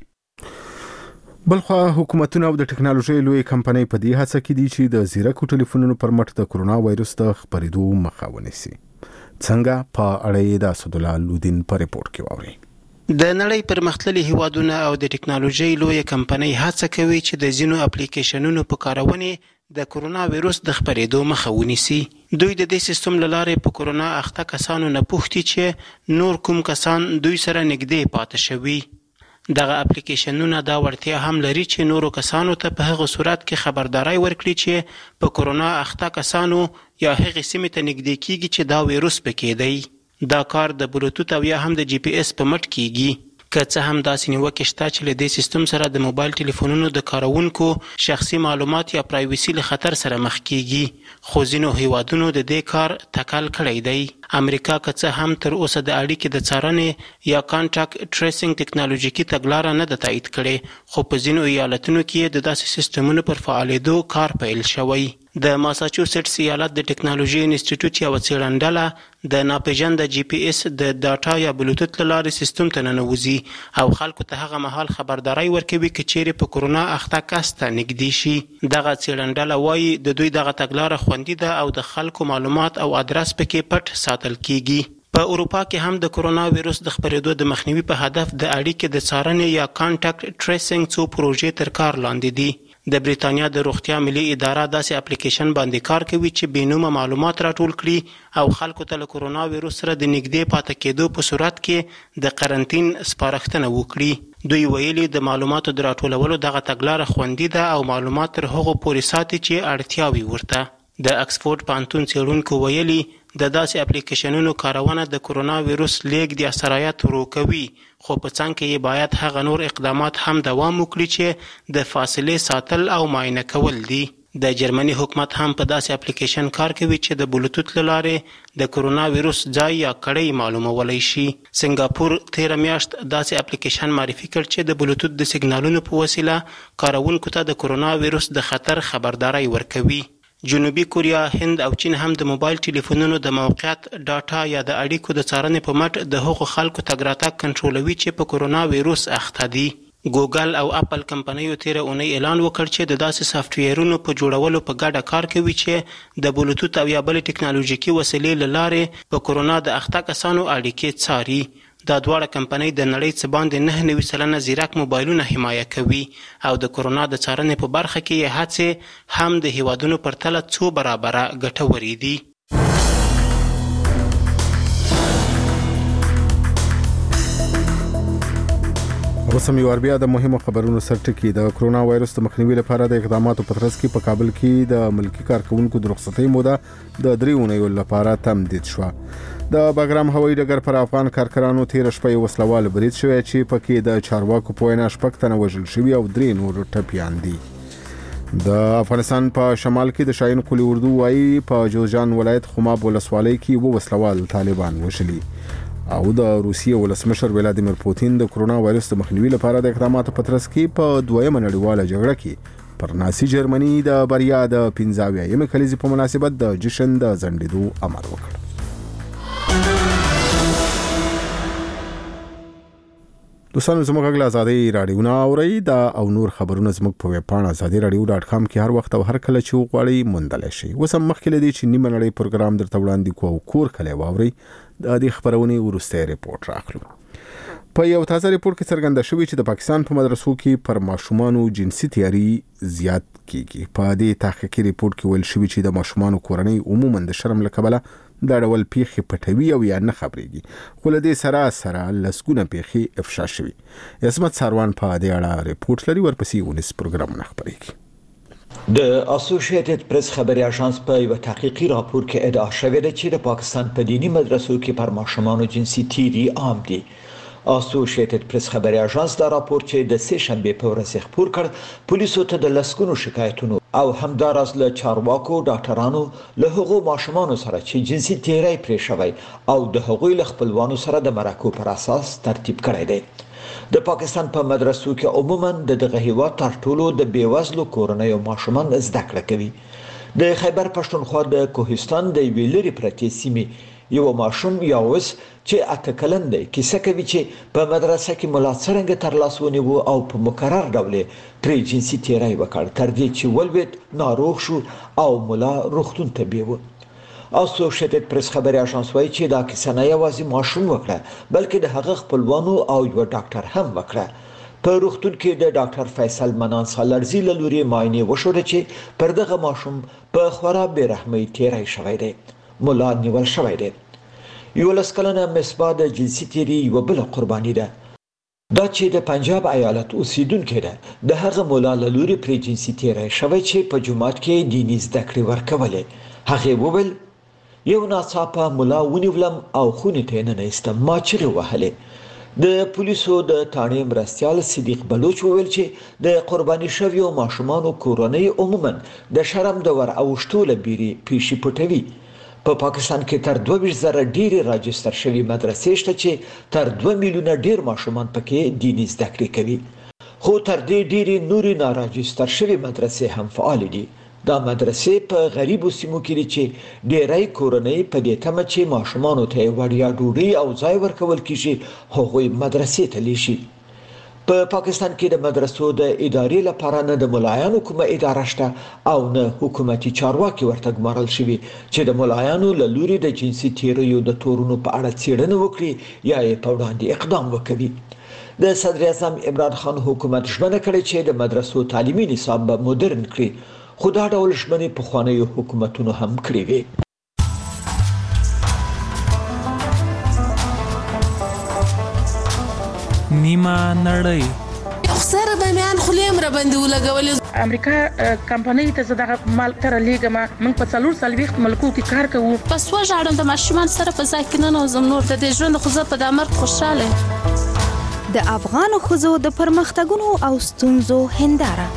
بلخوا حکومتونه او د ټکنالوژۍ لوی کمپنۍ په دې هڅه کې دي چې د زیرکو ټلیفونونو پر مټ د کرونا وایرس د خپرېدو مخه ونیسي. څنګه په اړه د اسدالله لودین په ریپورت کې واوري. د نړۍ پرمختللي هیوادونه او د ټکنالوژۍ لوی کمپنۍ هڅه کوي چې د ځینو اپلیکیشنونو په کارونې د کرونا وایرس د خپرېدو مخه ونیسي. دوی د دې سیستم له لارې په کرونا اخته کسانو نه پوښتي چې نور کوم کسان دوی سره نږدې پاتې شوي. دغه اپلیکیشنونه دا وړتیا هم لري چې نورو کسانو ته په هغه صورت کې خبرداري ورکړي چې په کرونا اخته کسانو یا هغې سیمې ته نږدې کیږي چې دا وایرس پکې دی. دا کار د بلوتوت او یا هم د GPS په مټ کیږي. که څه هم داسې نیوکې شته چې له دې سیستم سره د موبایل ټلیفونونو د کارونکو شخصي معلومات یا پرایویسي له خطر سره مخ کیږي، خو ځینو هیوادونو د دې کار ټکل کړی دی. امریکا که څه هم تر اوسه د اړیکې د څارنې یا کانټاکټ ټریسینګ ټکنالوژیکي تګلاره نه ده تایید کړې، خو په ځینو ایالتونو کې د داسې سیستمونو پر فعالېدو کار پیل شوی. د ماساچوسټس ایالت د ټکنالوژي انسټیټیوټ یوه څېړنډله د ناپېژانده GPS د ډاټا یا بلوتوت له لارې سیستم ته ننوځي او خلکو ته هغه مهال خبرداری ورکوي که چیرې په کرونا اخته کس ته نږدې شي. دغه څېړنډله وایي د دوی دغه تګلاره خوندي ده او د خلکو معلومات او ادرس پکې پټ ساتل کیږي. په اروپا کې هم د کرونا وایرس د خپرېدو د مخنیوي په هدف د اړیکې د څارنې یا کانټاکټ ټریسینګ څو پروژې تر کار لاندې دي. د بریتانیا د روغتیا ملي اداره داسې اپلیکیشن باندې کار کوي چې بېنومه معلومات راټول کړي او خلکو ته له کرونا وایرس سره د نږدې پاتې کېدو په صورت کې د قرنطین سپارښتنه وکړي. دوی ویلي د معلوماتو د راټولولو دغه تګلاره خوندي ده او معلومات تر هغو پورې ساتي چې اړتیا وي ورته. د اکسفورډ پوهنتون څېړونکو ویلي د داسې اپلیکیشنونو کارونه د کرونا ویروس لیږد یا سرایت ورو کوي، خو په څنګ کې یې باید هغه نور اقدامات هم دوام وکړي چې د فاصلې ساتل او معاینه کول دي. د جرمني حکومت هم په داسې اپلیکیشن کار کوي چې د بلوتوت له لارې د کرونا ویروس ځای یا کړۍ معلومولی شي. سنګاپور تیره میاشت داسې اپلیکیشن معرفي کړ چې د بلوتوت د سیګنالونو په وسیله کاروونکو ته د کرونا ویروس د خطر خبرداری ورکوي. جنوبي کوریا، هند او چین هم د موبایل ټلیفونونو د موقعیت ډاټا یا د اړیکو د څارنې په مټ د هغو خلکو تګ راتګ کنټرولوي چې په کرونا ویروس اخته دي. ګوګل او اپل کمپنیو تیره اونۍ اعلان وکړ چې د داسې سافټویرونو په جوړولو په ګډه کار کوي چې د بلوتوت او یا بلې ټکنالوژیکي وسیلې له لارې په کرونا د اخته کسانو اړیکې څاري. دا دواړه کمپنۍ د نړۍ څه باندې 99% زیرک موبایلونه حمایه کوي او د کرونا د څارنې په برخه کې یې هڅې هم د هیوادونو پرتله څو برابره ګټورې دي. اوس هم یو بیا د مهمو خبرونو سرټکی. د کرونا وایرس د مخنیوي لپاره د اقداماتو په ترڅ کې په کابل کې د ملکی کارکونکو د رخصتۍ موده د 3 اونیو لپاره تمدید شو. د باګرام هوایي ډګر پر افغان کارګرانو تیر شپه وسلوال برید شوی چې پکې د چارواکو په وینا 6 تنه وژل شوي او 3 نور ټپیان دي. د افغانستان په شمال کې د شاهین قلی اردو وايي په جوزجان ولایت خماب ولسوالۍ کې وسلوال طالبان وشلي او د روسیې ولسمشر ولادیمیر پوتین د کرونا وایرس د مخنیوي لپاره د اقداماتو په ترڅ کې په دویمه نړیواله جګړه کې پر نازي جرمني د بریا د 15 کلیزې په مناسبت د جشن د ځنډېدو امر وکړ. دوستانو زموږ غږ آزادي رادیو نه اورئ دا او نور خبرونه زموږ په ویب پاڼه azadi.radio.com کې هر وخت او هر کله چې وغواړئ موندلی شئ. اوس هم مخکې له دې چې نیمه نړۍ پروګرام درته وړاندې کوو او کور کلی واورئ د دې خبرونې وروستی ریپورټ راخلو. په یو تازه ریپورټ کې څرګنده شوی چې د پاکستان په مدرسو کې پر ماشومانو جنسي تیاری زیات کیږي. په دې تحقیقي ریپورټ کې ویل شوی چې د ماشومانو کورنۍ عموما د شرم له کبله دا ډول پیښې پټوي او یا نه خبرېږي، خو له دې سره لسګونه پیښې افشا شوي. عصمت ساروان په دې اړه ریپورټ لري، ورپسې ونیس پروګرامونه خپرېږي. د اسوسییټډ پریس خبري اژانس په یو تحقیقي راپور کې ادعا شوې ده چې د پاکستان په دینی مدرسو کې پر ماشومانو جنسي تیری عام دي. اسوسییټډ پریس خبري اژانس دا راپور چې د سه شنبه په ورځ خپور کړ پولیسو ته د لسګونو شکایتونو او همداراز له چارواکو ډاکټرانو له هغو ماشومانو سره چې جنسي تیری پرې شوی او د هغوی له خپلوانو سره د مرکو پر اساس ترتیب کړی دی. د پاکستان په مدرسو کې عموما د دغه هیواد تر ټولو د بیوزلو کورنیو ماشومان زده کړه کوي. د خیبر پښتونخوا د کوهستان د ویلری پرتې سیمې یو ماشوم یاوس چې اته کلن دی کیسه کوي چې په مدرسه کې ملا څرنګه تر لاس ونیو او په مکرر ډول پرې جنسي تیری وکړ تر دې چې ولوید ناروغ شو او ملا روغتون ته بیوه. اسوسییټډ پریس خبري اژانس وايي چې دا کیسه نه یوازې ماشوم وکړه بلکې د هغه خپلوانو او یو ډاکټر هم وکړه. په روغتون کې د ډاکټر فیصل منان سالرزي له لوري معاینه وشوه چې پر دغه ماشوم په خورا بې رحمۍ تیری شوی دی. مولا نیول شوی دی. یو لسکلنه مصباح د جنسي تیری یو بل قرباني ده. دا چې د پنجاب ایالت اوسیدونکې ده د هغه مولا له لوري پرې جنسي تیری شوی چې په جومات کې دیني زده کړې ورکولې. هغې وویل یو ناڅاپه مولا ونیولم او خونې ته یې ننایستم، ما چغې وهلې. د پولیسو د تاڼې مرستیال صدیق بلوچ وویل چې د قرباني شویو ماشومانو کورنۍ عموما د شرم د ور اوښتو له بیرې پیشې پټوي. په پاکستان کې تر 22,000 ډېرې راجستر شوي مدرسې شته چې تر 2 میلیونه ډېر ماشومان پکې دیني زده کړې کوي، خو تر دې ډېرې نورې ناراجستر شوي مدرسې هم فعال دي. دا مدرسې په غریبو سیمو کې دي چې ډېری کورنۍ په دې تمه چې ماشومانو ته وړیا ډوډۍ او ځای ورکول کیږي هغوی مدرسې ته لیشي. په پاکستان کې د مدرسو د ادارې لپاره نه د ملایانو کومه اداره شته او نه حکومتي چارواکي ورته ګمارل شوي چې د ملایانو له لوري د جنسي تیریو د تورونو په اړه څېړنه وکړي یا یې په وړاندې اقدام وکوي. د صدر اعظم عمران خان حکومت ژمنه کړې چې د مدرسو تعلیمي نصاب به مدرن کړي، خو دا ډول ژمنې پخوانیو حکومتونو هم کړې وې. نیمه نړۍ رخصر به میان خلیم را باندې ولګولې. امریکا کمپنۍ ته زه دغه مال تر لیږم. موږ په 440 ملکو کې کار کوو. پس وژاړم د ماشومان سره په ځای کې ننوځم. نور د دې ژوند خو زه په دا مرګ خوشحاله. د افغانو ښځو د پرمختګونو او ستونزو هنداره.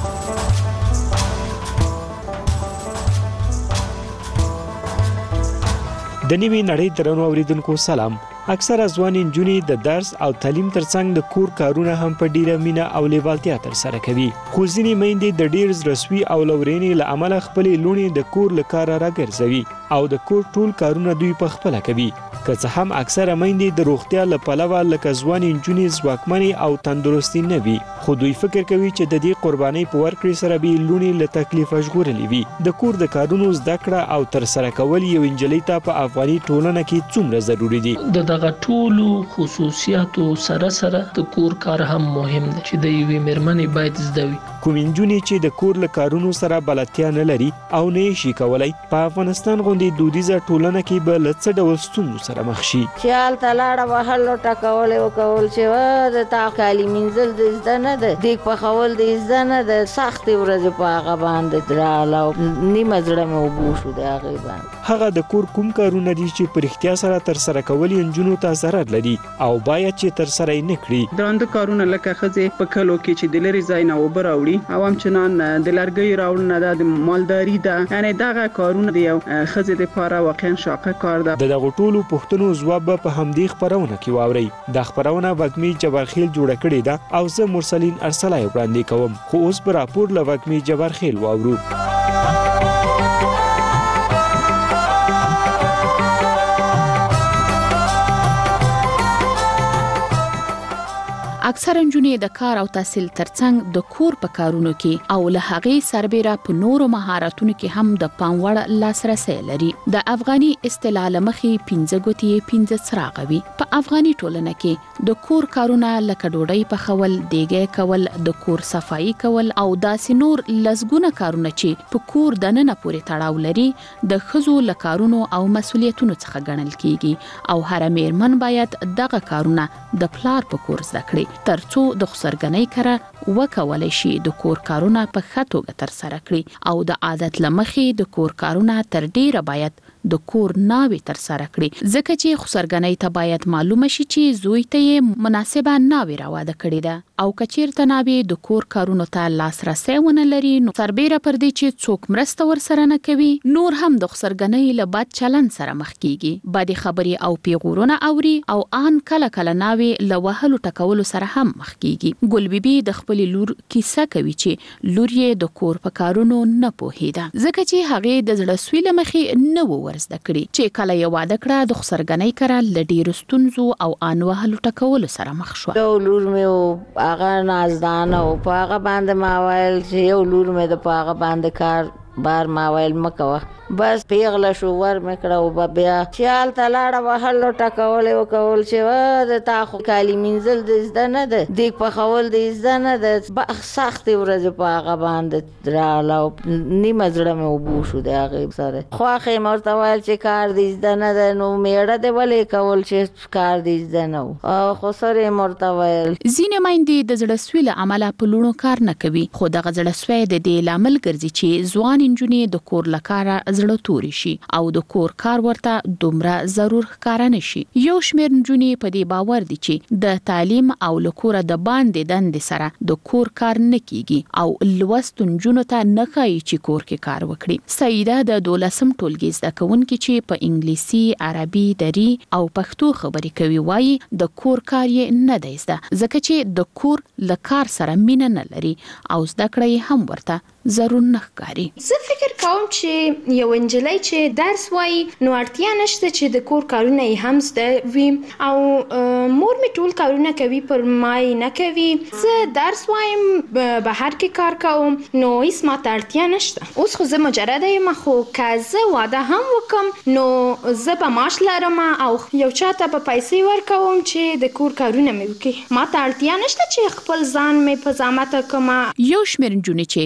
د نیمې نړۍ درنو اوریدونکو سلام. اکثره ځوان نجونې د درس او تعلیم ترڅنګ د کور کارونه هم په ډیره مینه او لیوالتیا ترسره کوي. خو ځینې میندې د ډیر زړسوي او لورینې له امله خپلې لوڼې د کور له کاره راګرځوي او د کور ټول کارونه دوی په خپله کوي. که څه هم اکثره میندې د روغتیا له پلوه لکه ځوان نجونې ځواکمنې او تندرستې نه وي، خو دوی فکر کوي چې د دې قربانۍ په ورکړې سره به لوڼې له تکلیفه ژغورلې وي. د کور د کارونو زده کړه او ترسره کول یو نجلۍ ته په افغاني ټولنه کې څومره ضروري دي. دغه ټولو خصوصیاتو سره د کور کار هم مهم دی چې د یوې مېرمنې باید زده وي. کوم نجونې چې د کور له کارونو سره بلدتیا نه لري او نه شي کولای، په افغانستان غوندې دودیزه ټولنه کې به له څه ډول ستونزو سره مخ شي. چې هلته لاړه وهل او ټکول وکول چې د تا کالي مینځل د زده نه ده، دیګ پخول د زده نه ده. سختې ورځې په هغه باندې دراله او نیمه زړه مې اوبو شو د هغې باندې. هغه د کور کوم کارونه دي چې په رښتیا سره ترسره کول یې نجونو ته ضرر لري او باید چې ترسره یې نه کړي. درانده کارونه لکه ښځې په کلو کې چې د لرې ځای نه اوبه راوړي او همچنان د لرګیو راوړنه ده، د مالداري ده، یعنې دغه کارونه د یو ښځې دپاره واقعا شاقه کار ده. د دغو ټولو پوښتنو ځواب به په همدې خپرونه کې واورئ. دا خپرونه وږمې جبارخیل جوړه کړې ده او زه مرسلین ارسلای وړاندې کوم. خو اوس به راپور له وږمې جبارخیل واورو. اکثره نجونې د کار او تحصیل ترڅنګ د کور په کارونو کې او له هغې سربېره په نورو مهارتونو کې هم د پام وړ لاسرسی لري. د افغاني اصطلاح له مخې 5 ګوتې 5 څراغه وي. په افغاني ټولنه کې د کور کارونه لکه ډوډۍ پخول، دیګی کول، د کور صفایي کول او داسې نور لسګونه کارونه چې په کور دننه پورې تړاو لري د ښځو له کارونو او مسؤلیتونو څخه ګڼل کیږي او هر میرمن باید دغه کارونه د پلار په کور زده کړي ترڅو د خسرګنۍ کړه وکولای شي د کور کارونه په ښه توګه ترسره کړي او د عادت له مخې د کور کارونه تر ډیره باید د کور ناوې ترسره کړي، ځکه چې خسرګنۍ ته باید معلومه شي چې زوی ته یې مناسبه ناوې راواده کړې ده او که چیرته ناوې د کور کارونو ته لاسرسی ونه لري نو سربیره پر دې چې څوک مرسته ورسره نه کوي نور هم د خسرګنۍ له بد چلند سره مخ کیږي. بدې خبرې او پیغورونه اوري او ان کله کله ناوې له وهلو ټکولو سره هم مخ کیږي. ګل بیبي د خپل لور کیسه کوي چې لور یې د کور په کارونو نه پوهیده ځکه چې هغه د زړه سوي له مخې نه ورزده کړي چې کله یې واده کړه د خسرګنۍ کړه ل ډیرو ستونزو او ان وهلو ټکولو سره مخ شو. یو لور مې هغه نازدانه او په هغه باندې ما ویل چې یو لور مې د په هغه باندې کار بار ما ویل مکوه بس پیغله شو ور مکړه او بیا چې هلته لاړه وهل ټکول وکول چې د تا خو کالي مینځل د زده نه ده، دیګ پخول د زده نه ده. سختې ورځې په هغه باندې دراله او نیمه زړه مې اوبو شو د هغې سره. خواښې مې ورته ویل چې کار د زده نه ده نو میړه دې ولې کول چې کار د زده نه و، خو سر یې مې ورته ویل. ځینې میندې د زړه سوي له امله په لوڼو کار نه کوي، خو دغه زړه سوی د دې لامل ګرځي چې ځوان نجونې د کور له کاره زړه توري شي او د کور کار ورته دومره ضرور ښکاره نه شي. یو شمېر نجونې په دې باور دي چې د تعلیم او له کوره د باندې دندې سره د کور کار نه کیږي او لوستو نجونو ته نه ښایي چې کور کې کار وکړي. سعیده د 12م ټولګي زده کوونکې چې په انګلیسي، عربي، دري او پښتو خبرې کوي وایي د کور کار یې نه دی زده ځکه چې د کور له کار سره مینه نه لري او زده کړه یې هم ورته ضرور نه ښکاري. زه فکر کوم چې یو نجلۍ چې درس وایي نو اړتیا نشته چې د کور کارونه یې هم زده وي او مور مې ټول کارونه کوي پر ما یې نه کوي. زه درس وایم بهر کې کار کوم نو هیڅ ماته اړتیا نشته. اوس خو زه مجرده یم، خو که زه واده هم وکم نو زه به معاش لرم او یو چاته به پیسې ورکوم چې د کور کارونه مې وکړي. ماته اړتیا نشته چې خپل ځان مې په زحمت کړم. یو شمېر نجونې چې له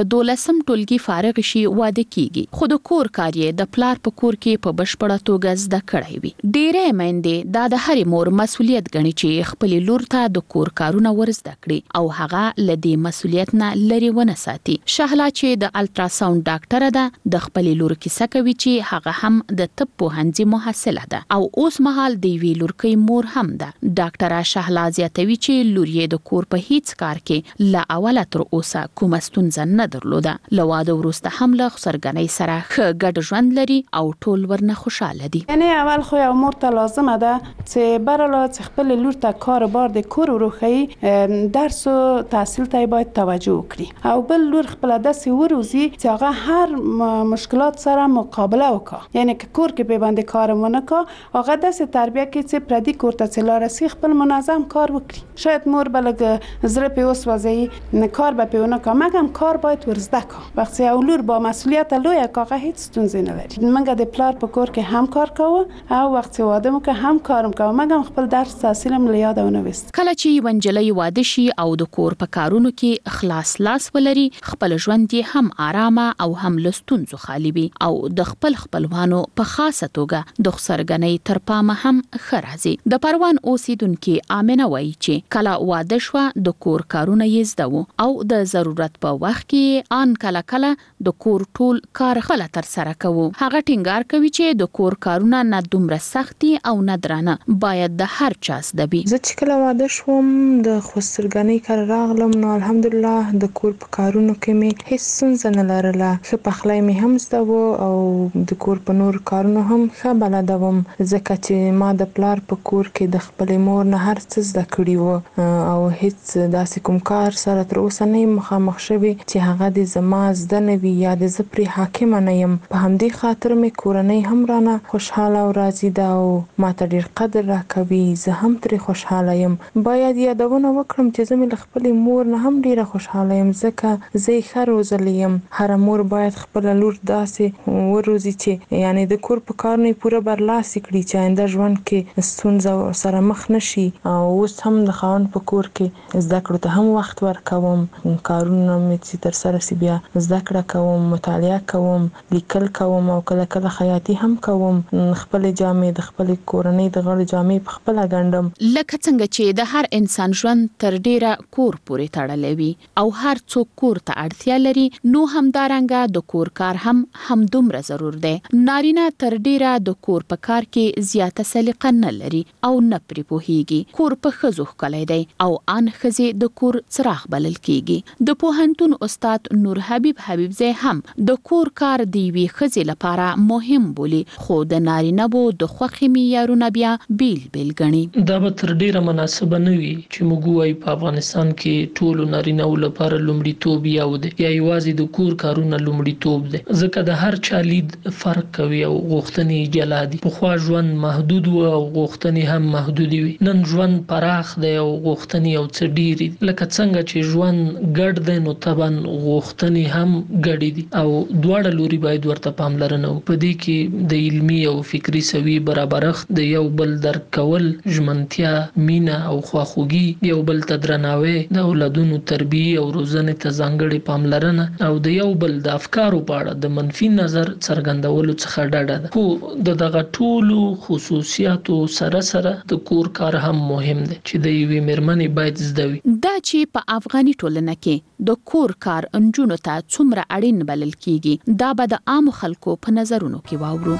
12م ټولګي فارغ شي واده کیږي خو د کور کار یې د پلار په کور کې په بشپړه توګه زده کړی وي. ډېرې میندې دا د هرې مور مسولیت ګڼي چې خپل لور ته د کور کارونه ورزده کړي او هغه ل دې مسولیت نه لري ونه ساتي. شهلا چې د الټراساوند ډاکټره ده د خپل لور کیسه کوي چې هغه هم د طب پوهنځي محصله ده او اوس مهال د وی لورکۍ مور هم ده. ډاکټره شهلا زیاتوي چې لور یې د کور په هیڅ کار کې لا اوله تر اوسه کومه ستونزه نه درلوده. له واده وروسته هم له خسرګنۍ سره ښه ګډ ژوند لري او ټول ورنه خوشاله دي. یعنی اول خو یو مور ته لازمه ده چې براله چې خپل لور ته کار بار د کور وروخی درس او تحصیل ته باید توجه وکړي او بل لور خپل داسې وروزي چې هغه هر مشکلات سره مقابله وکړي. یعنی که کور کې به باندې کار ونه کا هغه داسې تربیه کې چې پردي کور ته چلارسي خپل منظم کار وکړي. شاید مور بلګ زړه په اوس وځي کار به پیونه کا مګم کار باید ورزده کا. وقتی یو لور با مسئولیت لوی کاغه هیڅ ستونزې نه لري. منګه د پلار په کور کې هم کار کوه او وقتی واده مو که هم کارم کوه مګم خپل درس تحصیلم له یاد ونه وست. کله چې ونجلې واده شي او د کور په کارونو کې اخلاص لاس ولري خپل ژوند یې هم آرامه او هم لستونزو خالی وي او د خپلوانو په خاصه توګه د خسرګنۍ تر پامه هم خرازي. د پروان اوسیدونکو امنه وایي چې کله واده شو د کور کارونه یې زده او د ضرورت په وخت کې ان کله د کور ټول کار خپل تر سره کوي. هغه ټینګار کوي چې د کور کارونه نه دومره سختي او نه درانه باید د هر چا زده وي. زه چې کله واده شوم د خسرګنۍ کار راغلم نو الحمدلله د کور په کارونو کې مې هیڅ ستونزه نه لرله. ښه پخلی مې هم زده او د کور په نور کارونو هم ښه بلده وم ځکه چې ما د پلار په کور کې د خپلې مور نه هر څه زده کړي وو او هیڅ داسې کوم کار سره تر اوسه نه یم مخامخ شوې چې هغه د زما زده نه وي یا د زه پرې حاکمه نه یم. په همدې خاطر مې کورنۍ هم رانه خوشحاله او راضي ده او ماته ډېر قدر راکوي. زه هم ترې خوشحاله یم. باید یادونه وکړم چې زه مې له خپلې مور نه هم ډېره خوشحاله یم ځکه زه یې ښه روزلې یم. هره مور باید خپله لور داسې وروزي چې یعنی د کور په کارونو یې پوره برلاسې کړي چې آینده ژوند کې ستونزه سره مخ نشي. او اوس هم د خاوند په کور کې زده کړو ته هم وخت ورکوم. کارونه مې چې تر سره سي بیا زده کړه کوم، مطالعه کوم، لیکل کوم او کله خیاطي هم کوم. خپل جامې د خپل کورنۍ د غړو جامې په خپل ګنډم. لکه څنګه چې د هر انسان ژوند تر ډیره کور پورې تړلی وي او هر څوک کور ته اړتیا لري نو همدارنګه د کور کار هم دومره ضرور دی. نارینه تر ډیره د کور په کار کې زیاته سلیقه نه لري او نه پرې پوهیږي. کور په ښځو ښکلی دی او ان ښځې د کور څراغ بلل کیږي. د پوهنتون استاد نور حبیبزی هم د کور کار د یوې ښځې لپاره مهم بولي خو د نارینه بو د خوښې معیارونه بیا بیل ګڼي. دا به تر ډیره مناسبه نه وي چې موږ وایو په افغانستان کې ټولو نارینه‌و لپاره لومړیتوب یو دی یا یوازې د کور کارونه لومړیتوب دی ځکه د هر چا لید فرق کوي او غوښتنې جلا دي. پخوا ژوند محدود و او غوښتنې هم محدودې وي. نن ژوند پراخ دی او غوښتنې یو څه ډېرې دي. لکه څنګه چې ژوند ګډ دی نو طبعا غوښتنې هم ګډې دي او دواړه لوري باید ورته پاملرنه وکړي. په دې کې د علمي او فکري سوي برابرښت، د یو بل درک کول، ژمنتیا، مینه او خواخوږي، یو بل ته درناوی، د اولادونو تربیه او روزنې ته ځانګړې پاملرنه او د یو بل د افکارو په اړه د منفي نظر څرګندولو څخه ډډه ده. خو د دغه ټولو خصوصیاتو سره د کور کار هم مهم دی چې د یوې مېرمنې باید زده وي. دا چې په افغاني ټولنه کې د کور کار انجونو ته څومره اړین بلل کیږي دا به د عامو خلکو په نظرونو کې واورو.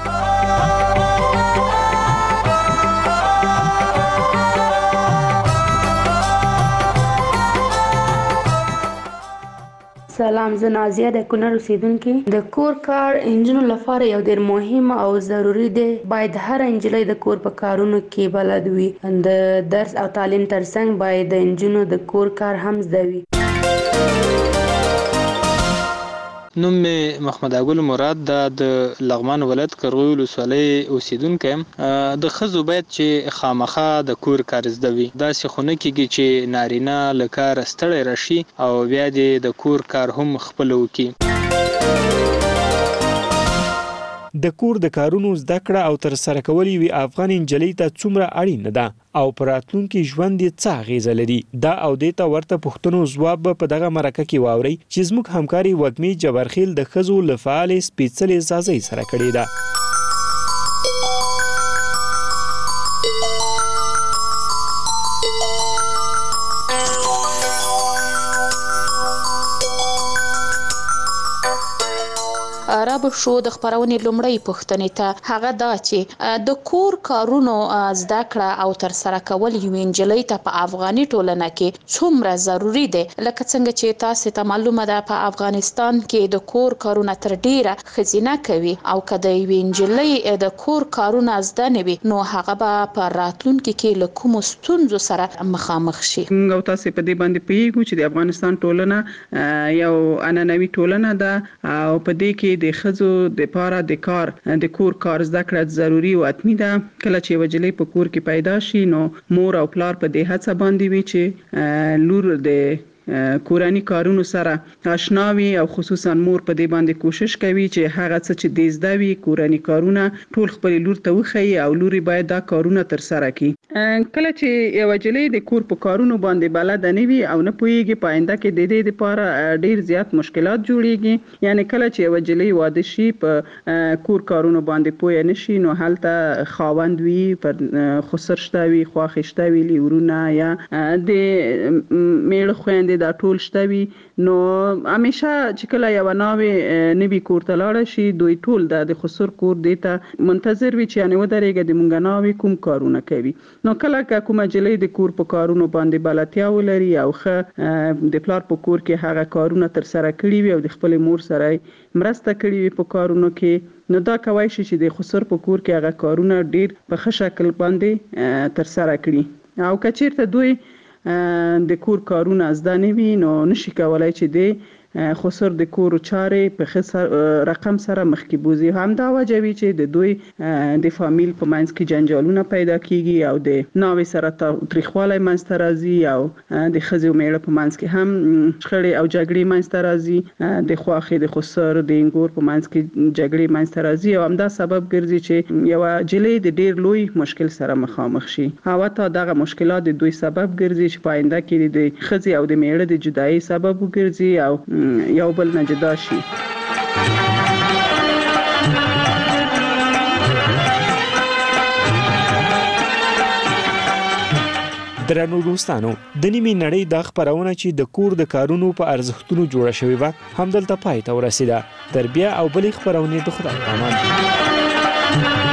سلام، زه نازیه د کونړ اوسیدونکي. د کور کار انجونو لپاره یو ډېر مهم او ضروری دی. باید هر انجلۍ د کور په کارونو کې بلد وي. د درس او تعلیم ترڅنګ باید د انجونو د کور کار هم زده وي. نوم مې محمد اګل مراد دا د لغمان ولایت قرغوی ولسوالۍ اوسیدونکی یم. د ښځو باید چې خامخا د کور کار زده وي. داسې خو نه کېږي چې نارینه له کاره ستړی راشي او بیا دې د کور کار هم خپله وکړي. د کور د کارونو زده کړه او تر سره کول یوې افغان نجلۍ ته څومره اړینه ده او په راتلونکي ژوند یې څه اغیزه لري. دا او دې ته ورته پوښتنو ځواب به په دغه مرکه کې واورئ چې زموږ همکاري وږمې جبارخیل د ښځو له فعالې سپېڅلې ځاځۍ سره کړې ده. رابو شو د خبرونې لومړی پوښتنې ته هغه دا چې د کور کارونو زده کړه او تر سره کول یوې نجلۍ ته په افغاني ټولنه کې څومره ضروری دی، لکه څنګه چې تاسو ته معلومه ده په افغانستان کې د کور کارونه تر ډیره ښځینه کوي او که د یوې نجلۍ د کور کارونه زده نه وي نو هغه به په راتلونکي کې له کومو ستونزو سره مخامخ شي. موږ تاسو په دې باندې پوهیږو چې د افغانستان ټولنه یو عنعنوي ټولنه ده او په دې کې د ښځو د پاره د کور کار زده کړه ضروری او حتمی ده. کله چې وجلې په کور کې پیدا شي نو مور او پلار په دې هڅه باندې وي چې لور د کورانی کارونو سره آشنا وي او خصوصا مور په دې باندې کوشش کوي چې هغه څه چې د زده وي کورانی کارونه ټول خپل لور ته وخی او لوري باید دا کارونه تر سره کړي. کله چې یو وجلې د کور په کارونو باندې بلد نه وي او نه پوهیږي په آینده کې د دې لپاره ډیر زیات مشکلات جوړیږي. یعنی کله چې یو وجلې واده شي په کور کارونو باندې پوه نه شي نو هلته خاوند وي پر خسر شته وي خواخشته وي لورونه یا د میړه خويندې دا ټول شته وي نو همیشه چې کله یو ناوي نوی کور ته لاړ شي دوی ټول د خسر کور دیته منتظر وي چې نه ودرېږي د مونږ ناوي کوم کارونه کوي. نو کله کومه جلې د کور په کارونو باندې بلاتیا ولري او د پلار په کور کې هغه کارونه تر سره کړی وي او د خپل مور سره مرسته کړی وي په کارونو کې نو دا کوي چې د خسر په کور کې هغه کارونه ډیر په ښه شکل باندې تر سره کړي او کچیرته دوی د کور کارونه زده نه وي نو نشي کولای چې د خسر د کور چارې په خسر رقم سره مخکې بوزي. هم دا وجه وي چې د دوی د فامیل په منځ کې جنجالونه پیدا کیږي او د ناوي سره تاریخواله منځ ته راځي او د ښځې او میړه په منځ کې هم شخړې او جګړې منځ ته راځي. د خواخې د خسر د انګور په منځ کې جګړې منځ ته راځي او همدا سبب ګرځي چې یو جلې د ډیر لوی مشکل سره مخامخ شي او تا دغه مشکلات د دوی سبب ګرځي چې په آینده کې د ښځې او د میړه د جدایي سبب وګرځي او یو بل نه جدا شي. درنو دوستانو د نیمې نړۍ د خبرونه چې د کور د کارونو په ارزښتونو جوړه شوې و همدلته پای ته ورسیده. تر بیا او بلې خبرونه د خدای په امان.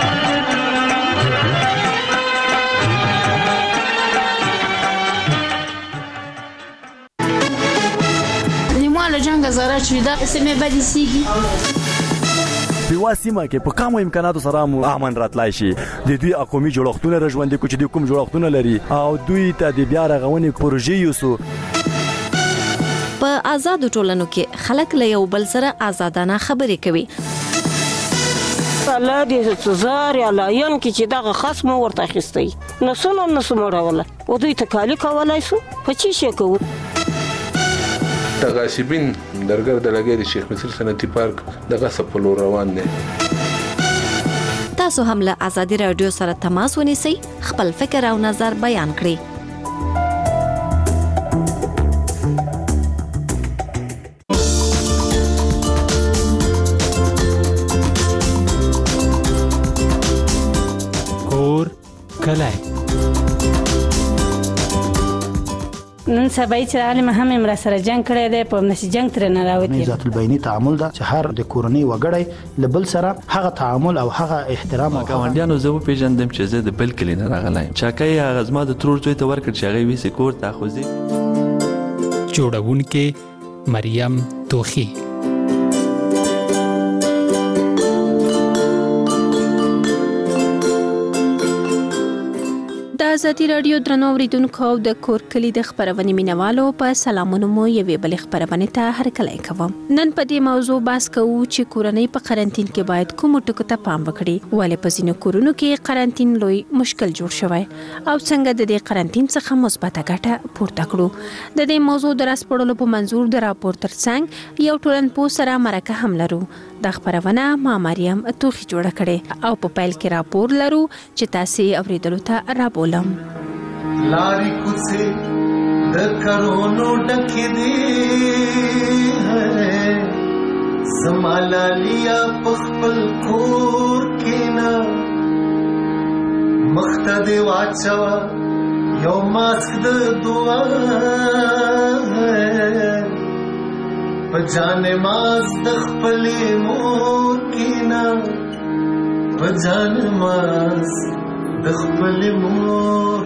جنگ زاره چې دا سمې بدې سیږي په واسمه کې په کومو امکاناتو سره مو امن راتلای شي. د دوی اقومي جوړښتونه رژوندې کوي چې د کوم جوړښتونه لري او دوی ته د بیا رغونې پروژې یوسو. په آزاد ټولنو کې خلک له یو بل سره آزادانه خبرې کوي. الله دې سزار یا لاین کې چې دغه خصم ورته اخیستی نو څنګه وروله او دوی تکالی کولای شو په چی شي کوو. تغاسبین درګر د لګي د شیخ مصر صنعتي پارک د غصب په لور روان دي. تاسو هم له ازادي رادیو سره تماس ونیسئ خپل فکر او نظر بیان کړئ. کور کلای نن سبا چې عالم هم امر سره جنگ کړی دی په نشي جنگ تر نه راوتی. ذات البینی تعامل دا چې هر د کورنۍ وګړی لبل سره هغه تعامل او هغه احترام او گاونډیانو زه پیژندم چې زه د بل کلی نه راغلایم. چاکای هغه زما د ترور څوی ته ورکړ چې هغه ویسې کور ته خوځي. جوړونکې مریم توخی. د ازادي رادیو درنو اوریدونکو د کور کلی د خبرونې مینوالو په سلامونو مو یوې بلې خبرونې ته هرکلی کوم. نن په دې موضوع بحث کوو چې کورنۍ په قرنټین کې باید کوم ټکو ته پام وکړي، ولې په ځینو کورونو کې قرنټین لوی مشکل جوړ شوی او څنګه د دې قرنټین څخه مثبته ګټه پورته کړو. د دې موضوع د راسپړلو په منظور د راپور ترڅنګ یو ټولنپوه سره مرکه هم لرو. د خبرونه ما مریم توخی جوړه کړې او په پیل کې راپور لرو چې تاسو اوریدلو ته رابولم. لاری کوڅه د کرونو ډکې دي زمالا لیا پخپل کور کینا مختد واچوا یو ماسک د دعا پجانه ماز د خپل مور کینا پجانه ماز د خپل مور.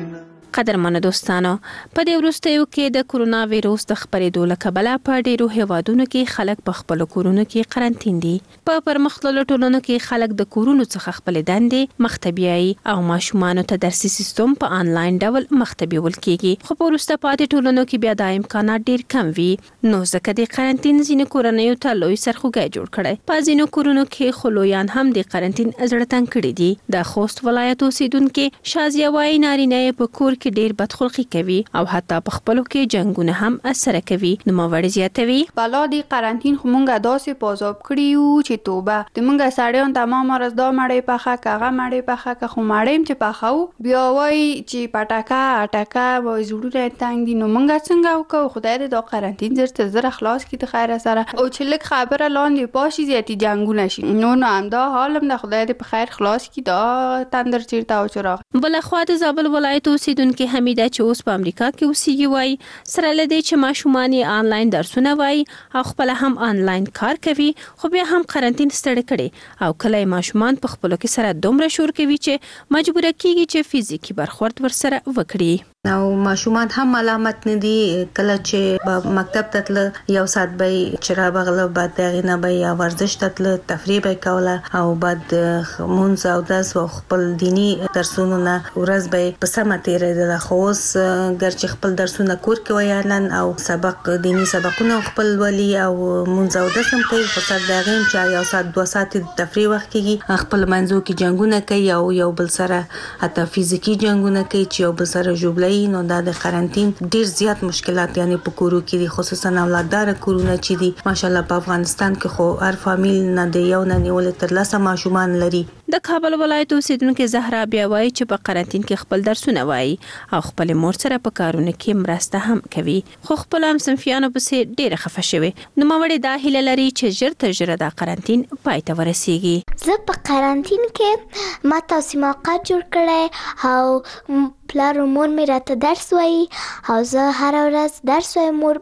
قدرمنو دوستانو، په دې وروستیو کې د کرونا وایروس د خپرېدو له کبله په ډیرو هیوادونو کې خلک په خپلو کورونو کې قرنټین دي. په پرمختللو ټولنو کې خلک د کورونو څخه خپلې دندې مخته بیایي او ماشومانو ته درسي سیستم په آنلاین ډول مخته بیول کېږي، خو په وروسته پاتې ټولنو کې بیا دا امکانات ډیر کم وي. نو ځکه د قرنټین ځینې کورنیو ته لوی سرخوږی جوړ کړی. په ځینو کورونو کې خو لویان هم د قرنټین زړه تنګ کړي دي. د خوست ولایت اوسیدونکي شازیه وایي نارینه په کور کې ډیر بدخلقي کوي او حتی په خپلو کې جنگونه هم اثر کوي. نو موړ زیاتوي بالا دی قرنټین خو مونږه داسې پازاب کړیو چې توبه د مونږه سړیان تمام راز دا مړې پخه کغه مړې پخه که خو مړېم چې پخاو بیا وای چې پټاکا اټاکا وای زړونه تنګ دي. نو مونږه څنګه وکړو؟ خدای دې دا قرنټین زر تر خلاص کړي د خیر سره او چې لک خبره لاندې پاشي زیاتی جنگونه شي. نو هم دا حالم د خدای دې په خیر خلاص کړي دا تندر چیرته او چراغ. بل خو د زابل ولایت اوسیدونکي حمیده چې اوس په امریکا کې اوسېږي وایي سره له دې چې ماشومان یې آنلاین درسونه وایي او خپل هم آنلاین کار کوي، خو بیا هم قرنټین ستړي کړي او کله ماشومان په خپلو کې سره دومره شور کوي چې مجبور کیږي چې فزیکی برخورد ورسره وکړي. او ماشومان هم ملامت نه دي. کله چې مکتب ته تل یو سات به چر بغله بعد دغه به یا ورزش ته تل تفریح به کوله او بعد مونږ او داس خپل دینی درسونه نه ورځ به په سمه تیرېدله. خو اوس ګرچې خپل درسونه کور کې ویانن او سبق دینی سبقونه خپل ولي او مونږ او داس هم کوي، خو سر دغه چې یو سات 2 ساعت تفریح وخت کېږي خپل منځو کې جنگونه کوي او یو بل سره حتی فزیکی جنگونه کوي چې یو بل سره جوړ. نو دا د قرنټین ډیر زیات مشکلات یعنی په کورو کې دي، خصوصا اولاددار کورونه چې دي. ماشالله په افغانستان کې خو هر فامیل نه دی یو نه نیول تر لاسه ماشومان لري. د کابل ولایت اوسیدونکو زهرا بیا وایي چې په قرنټین کې خپل درسونه وایي او خپل مور سره په کارونه کې مرسته هم کوي، خو خپل هم صنفیانو پسې ډیره خفه شوی. نو موړې دا هیله لري چې ژر تر ژره دا قرنټین پای ته ورسیږي. زه په قرنټین کې ما تاسو موقع جوړ کړی او پلار او مور مې راته درس وایي او زه هر ورځ درس وایم مور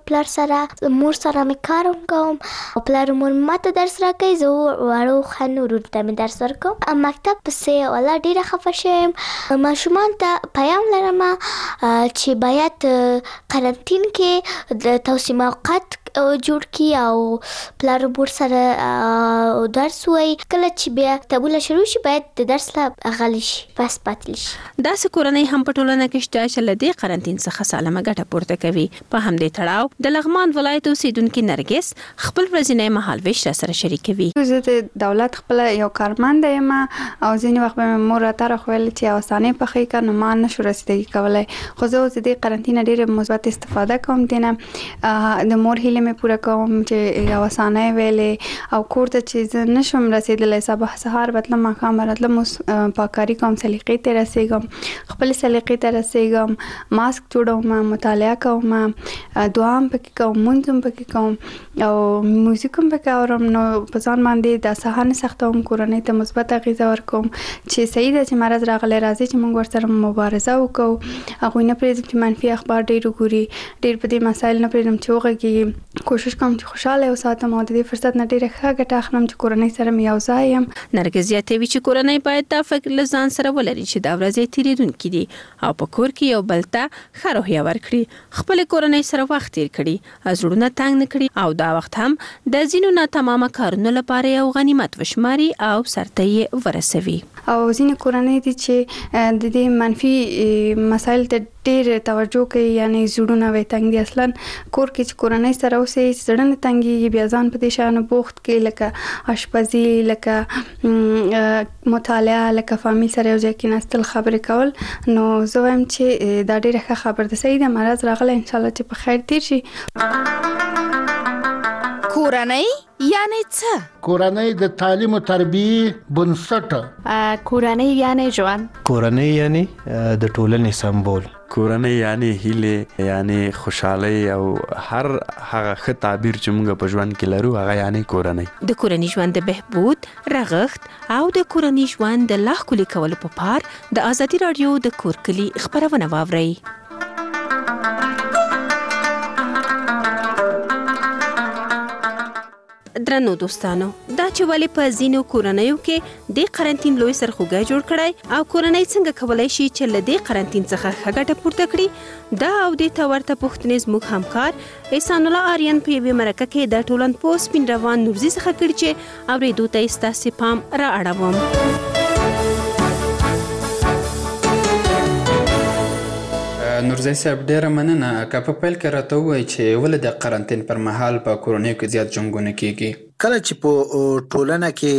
سره مې کار کوم او پلار او مور ماته درس راکوي. زه وړو خانو ورته مې درس ورکوم. مکتب پسې ولا ډیره خفه شوم. ماشومان ته پیام لرم چې باید قرنټین کې د توسعه موقت جوړ کی او پلار مور سره درس وای. کله چې بیا تبوله شروع شي باید د درس لا غلی شي پس پاتل شي. دا سکورنۍ هم په ټولنه کې شته چې لدی قرنټین څخه سالمه ګټه پورته کوي. په همدې تړاو د لغمان ولایت اوسیدونکو نرګس خپل ورځنی مهالويش سره شریکوي. زه د دولت خپل یو کارمند یم او ځینې وخت به مور راته راخویل چې اوسانه په خې کنه ما نشو رسیدګي کولای، خو زه اوس د قرنټین ډېر مثبت استفاده کوم. دینه د مور هیله مې پوره کوم چې یو اوسانه ویلې او کور ته چې زه نشم رسیدلای صبح سهار بتلم مخام راتلم پاکاری کوم سلیقې ته رسیدم خپل سلیقې ته رسیدم ماسک جوړوم مطالعه کوم دعا هم پکې کوم منځم پکې کوم او موزیک هم پکې اورم. نو په ځان باندې د سهار سختوم کورنۍ ته مثبت غذا ورکوم چې صحیح ده چې مرز راغلی راځي چې موږ ورسره مبارزه وکړو. هغه نه پرېږدم چې منفي اخبار ډېر وګوري، ډېر په دې مسایل نه پرېږدم چې وغږیږي کوشش کوم چې خوشاله اوسم او د دې فرصت نه ډیره ښه ګټه اخلم چې کورنۍ سره مې یو ځای یم. نرګس زیاتوي چې کورنۍ باید دا فکر له ځان سره ولري چې دا ورځې تیریدونکې دي او په کور کې یو بل ته ښه روحیه ورکړي، خپل کورنۍ سره وخت تیر کړي، زړونه تنګ نه کړي او دا وخت هم د ځینو ناتمامه کارونو لپاره یو غنیمت وشماري او سرته یې ورسوي. او ځینې کورنۍ دي چې د دې منفي مسایل ته ډېر توجه کوي، یعنی زړونه وي تنګ دي. اصلا کور کې چې کورنۍ سره اوسئ زړه تنګي بیا ځان په دې شانو بوخت کې لکه آشپزي، لکه مطالعه، لکه فامیل سره یو ځای کېناستل، خبرې کول. نو زه وایم چې دا ډېره ښه خبر ده. صحیح ده، مرض راغلی، ان شاء الله چې په خیر تیر شي. کورنۍ یعنی څه؟ کورنۍ د تعلیم او تربیې بنسټ. کورنۍ یعنی ژوند. کورنۍ یعنی د ټولنې سمبول. کورنۍ یعنی هیله، یعنی خوشحالي او هر هغه ښه تعبیر چې موږ په ژوند کې لرو هغه یعنی کورنۍ. د کورنۍ ژوند د بهبود، رغښت او د کورنۍ ژوند د لا ښکلي کولو په پار د ازادي رادیو د کور کلي خبرونه واورئ. درنو دوستانو، دا چې ولې په ځینو کورنیو کې د قرنټین لوی سرخوږی جوړ کړی او کورنۍ څنګه کولای شي چې له دې قرنټین څخه ښه ګټه پورته کړي، دا او د ورته پوښتنې زموږ همکار احسان الله آریان په یوې مرکه کې د ټولنپوه سپین روان نورزي څخه کړي چې اورېدو ته یې ستاسې پام را اړوم. نورزي صاحب ډیره مننه. که په پیل کې راته ووایي چې ولې د قرنټین پر مهال په کورنیو کې زیات جنګونه کیږي؟ کله چې په ټولنه کې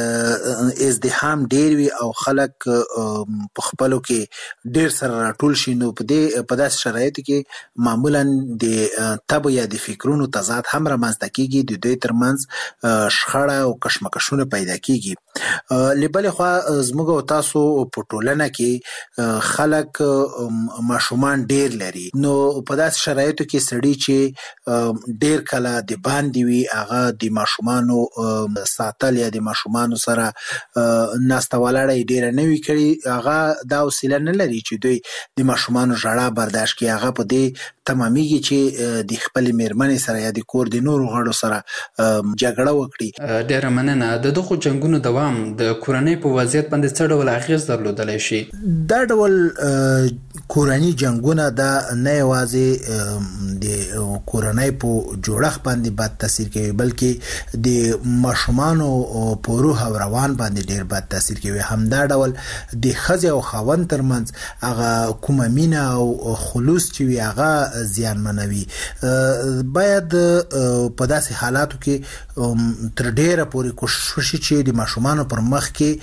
ازدحام ډیر وي او خلک په خپلو کې ډیر سره راټول شي، نو په داسې شرایطو کې معمولا د طبع یا د فکرونو تضاد هم رامنځته کیږي، د دوی ترمنځ شخړه او کشمکشونه پیدا کیږي. له بلې خوا زموږ او تاسو په ټولنه کې خلک ماشومان ډیر لري، نو په داسې شرایطو کې سړي چې ډیر کله د باندې وي هغه د ماشومان ساتل یا د ماشومانو سره ناسته ولاړه ډیره نه وي کړي، هغه دا حوصله نه لري چې دوی د ماشومانو ژړا برداشت کړي. هغه په دې تمامېږي چې د خپلې مېرمنې سره یا د کور د نورو غړو سره جګړه وکړي. ډیره مننه. د دغو جنګونو دوام د کورنۍ په وضعیت باندې څه ډول اغیز درلودلی شي؟ دا ډول کورنۍ جنګونه دا نه یوازې د کورنۍ په جوړښت باندې بد تاثیر کوي، بلکې د ماشومانو په روح او روان باندې ډیر بد تاثیر کوي. همدا ډول د ښځې او خاوند ترمنځ هغه کومه مینه او خلوص چې وي هغه زیانمنوي. باید په داسې حالاتو کې تر ډیره پورې کوشش وشي چې د ماشومانو پر مخ کې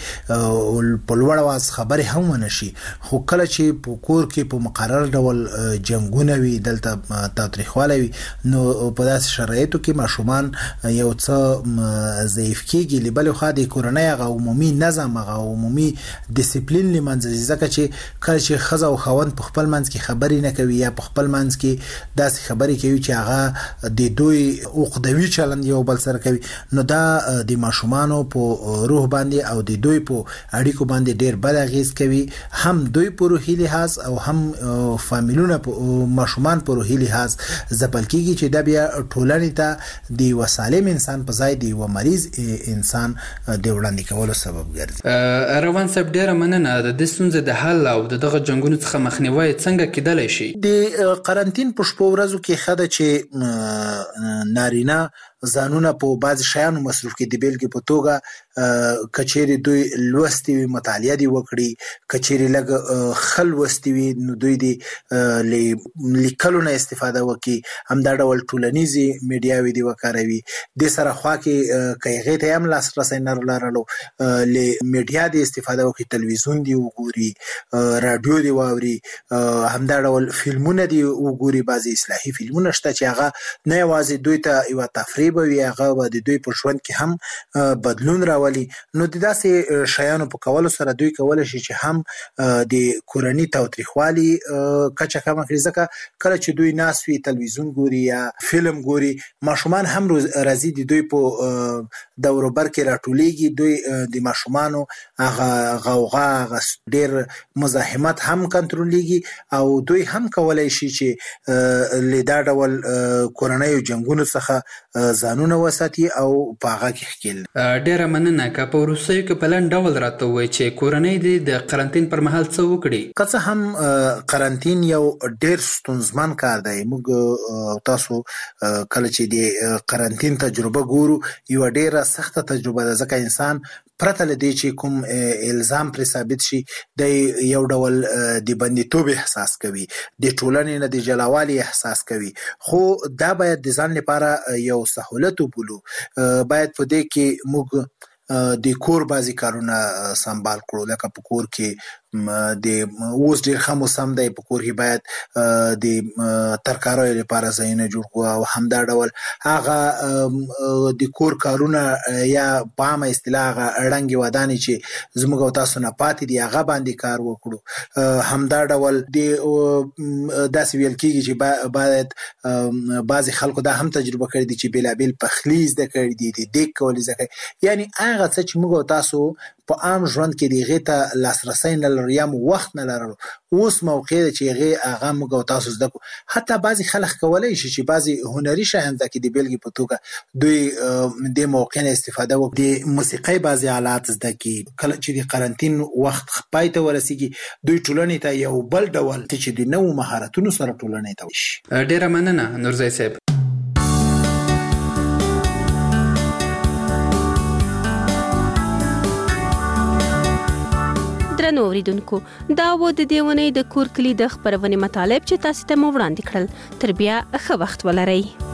په لوړ اواز خبرې هم ونه شي، خو کله چې په کور کې په مقرر ډول جنګونه وي، دلته تاوتریخوالی وي، نو په داسې شرایطو کې ماشومان یو څه ضعیف کیږي. له بلې خوا د کورنۍ هغه عمومي نظم، هغه عمومي ډیسپلین له منځه ځي، ځکه چې کله چې ښځه او خاوند په خپل منځ کې خبرې نه کوي یا په خپل منځ کې داسې خبرې کوي چې هغه د دوی عقدوي چلند یو بل سره کوي، نو دا د ماشومانو په روح باندې او د دوی په اړیکو باندې ډیر بد اغیز کوي، هم دوی په روحي لحاظ او هم فامیلونه ماشومان په روحي لحاظ ځپل کیږي، چې دا بیا ټولنې ته د سالم انسان په ځای د یو مریض انسان د وړاندې کولو سبب ګرځي. روان صاحب ډیره مننه. د دې ستونزې د حل او دغه جنګونو څخه مخنیوی څنګه کیدلی شي؟ د قرنټین په شپو ورځو کې ښه ده چې نارینه ځانونه په بعض شیانو مصروف کړي. د بیلګې په توګه کچېرې دوی لوستي وي، مطالعه دې وکړي، کچېرې لږ ښه لوستي وي نو دوی د لیکلو نه استفاده وکړي، همدا ډول ټولنیزې میډیاوې دې وکاروي. دې سره خوا کې که هغې ته هم لاسرسی نه لرلو له میډیا دې استفاده وکړي، تلویزیون دې وګوري، راډیو دې واوري، همدا ډول فلمونه دې وګوري. بعضې اصلاحي فلمونه شته چې هغه نه یوازې دوی ته یوه تفریح به وي، هغه به د دوی په ژوند کې هم بدلون راولي راولي نو د داسې شیانو په کولو سره دوی کولی شي چې هم د کورني تاوتریخوالي کچه کمه کړي ځکه کله چې دوی ناست وي تلویزیون ګوري یا فلم ګوري ماشومان هم راځي د دوی په دور بر کې راټولیږي دوی د ماشومانو هغه غوغا هغه ډېر مزاحمت هم کنټرولېږي او دوی هم کولی شي چې له دا ډول کورنیو جنګونو څخه ځانونه وساتي او په هغه کې ښکېل. ډېره مننه. که په وروستیو کې په لنډ ډول راته ووایي چې کورنۍ دې د قرنطین پر مهال څه وکړي؟ که څه هم قرنطین یو ډېر ستونزمن کار دی. موږ تاسو کله چې د قرنطین تجربه ګورو یوه ډېره سخته تجربه ده ځکه انسان پرته له دې چې کوم الزام پرې ثابت شي د یو ډول د بندیتوب احساس کوي د ټولنې نه د جلاوالي احساس کوي خو دا باید د ځان لپاره یو سهولت وبولو. باید په دې کې موږ د کور بعضې کارونه سنبال کړو لکه په کور کې د اوس ډېر ښه موسم دی په کور کې باید د ترکاریو لپاره ځایونه جوړ کړو او همدا ډول هغه د کور کارونه یا په عامه اصطلاح هغه ړنګې ودانې چې زموږ او تاسو نه پاتې دي هغه باندې کار وکړو. همدا ډول داسې ویل کېږي چې باید بعضې خلکو دا هم تجربه کړې دي چې بېلابېل پخلي زده کړي دي د دیګ کول زده کړي یعنې هغه څه چې موږ او تاسو په عام ژوند کې د هغې ته لاسرسی نه لرو یا مو وخت نه لرلو اوس موقع ده چې هغه موږ او تاسو زده کړو. حتی بعضې خلک کولی شي چې بعضې هنري شیان زده کړي د بېلګې په توګه دوی د موقع نه استفاده وکړي د موسیقۍ بعضې آلات زده کړي. کله چې د قرنطین وخت پای ته ورسېږي دوی ټولنې ته یو بل ډول چې د نوو مهارتونو سره ټولنې ته وشي. ډېره مننه نورزی صاحب. درنو اوریدونکو دا و د دې ونې د کور کلي د خپرونې مطالب چې تاسو ته مو وړاندې کړل. تر بیا ښه وخت ولرئ.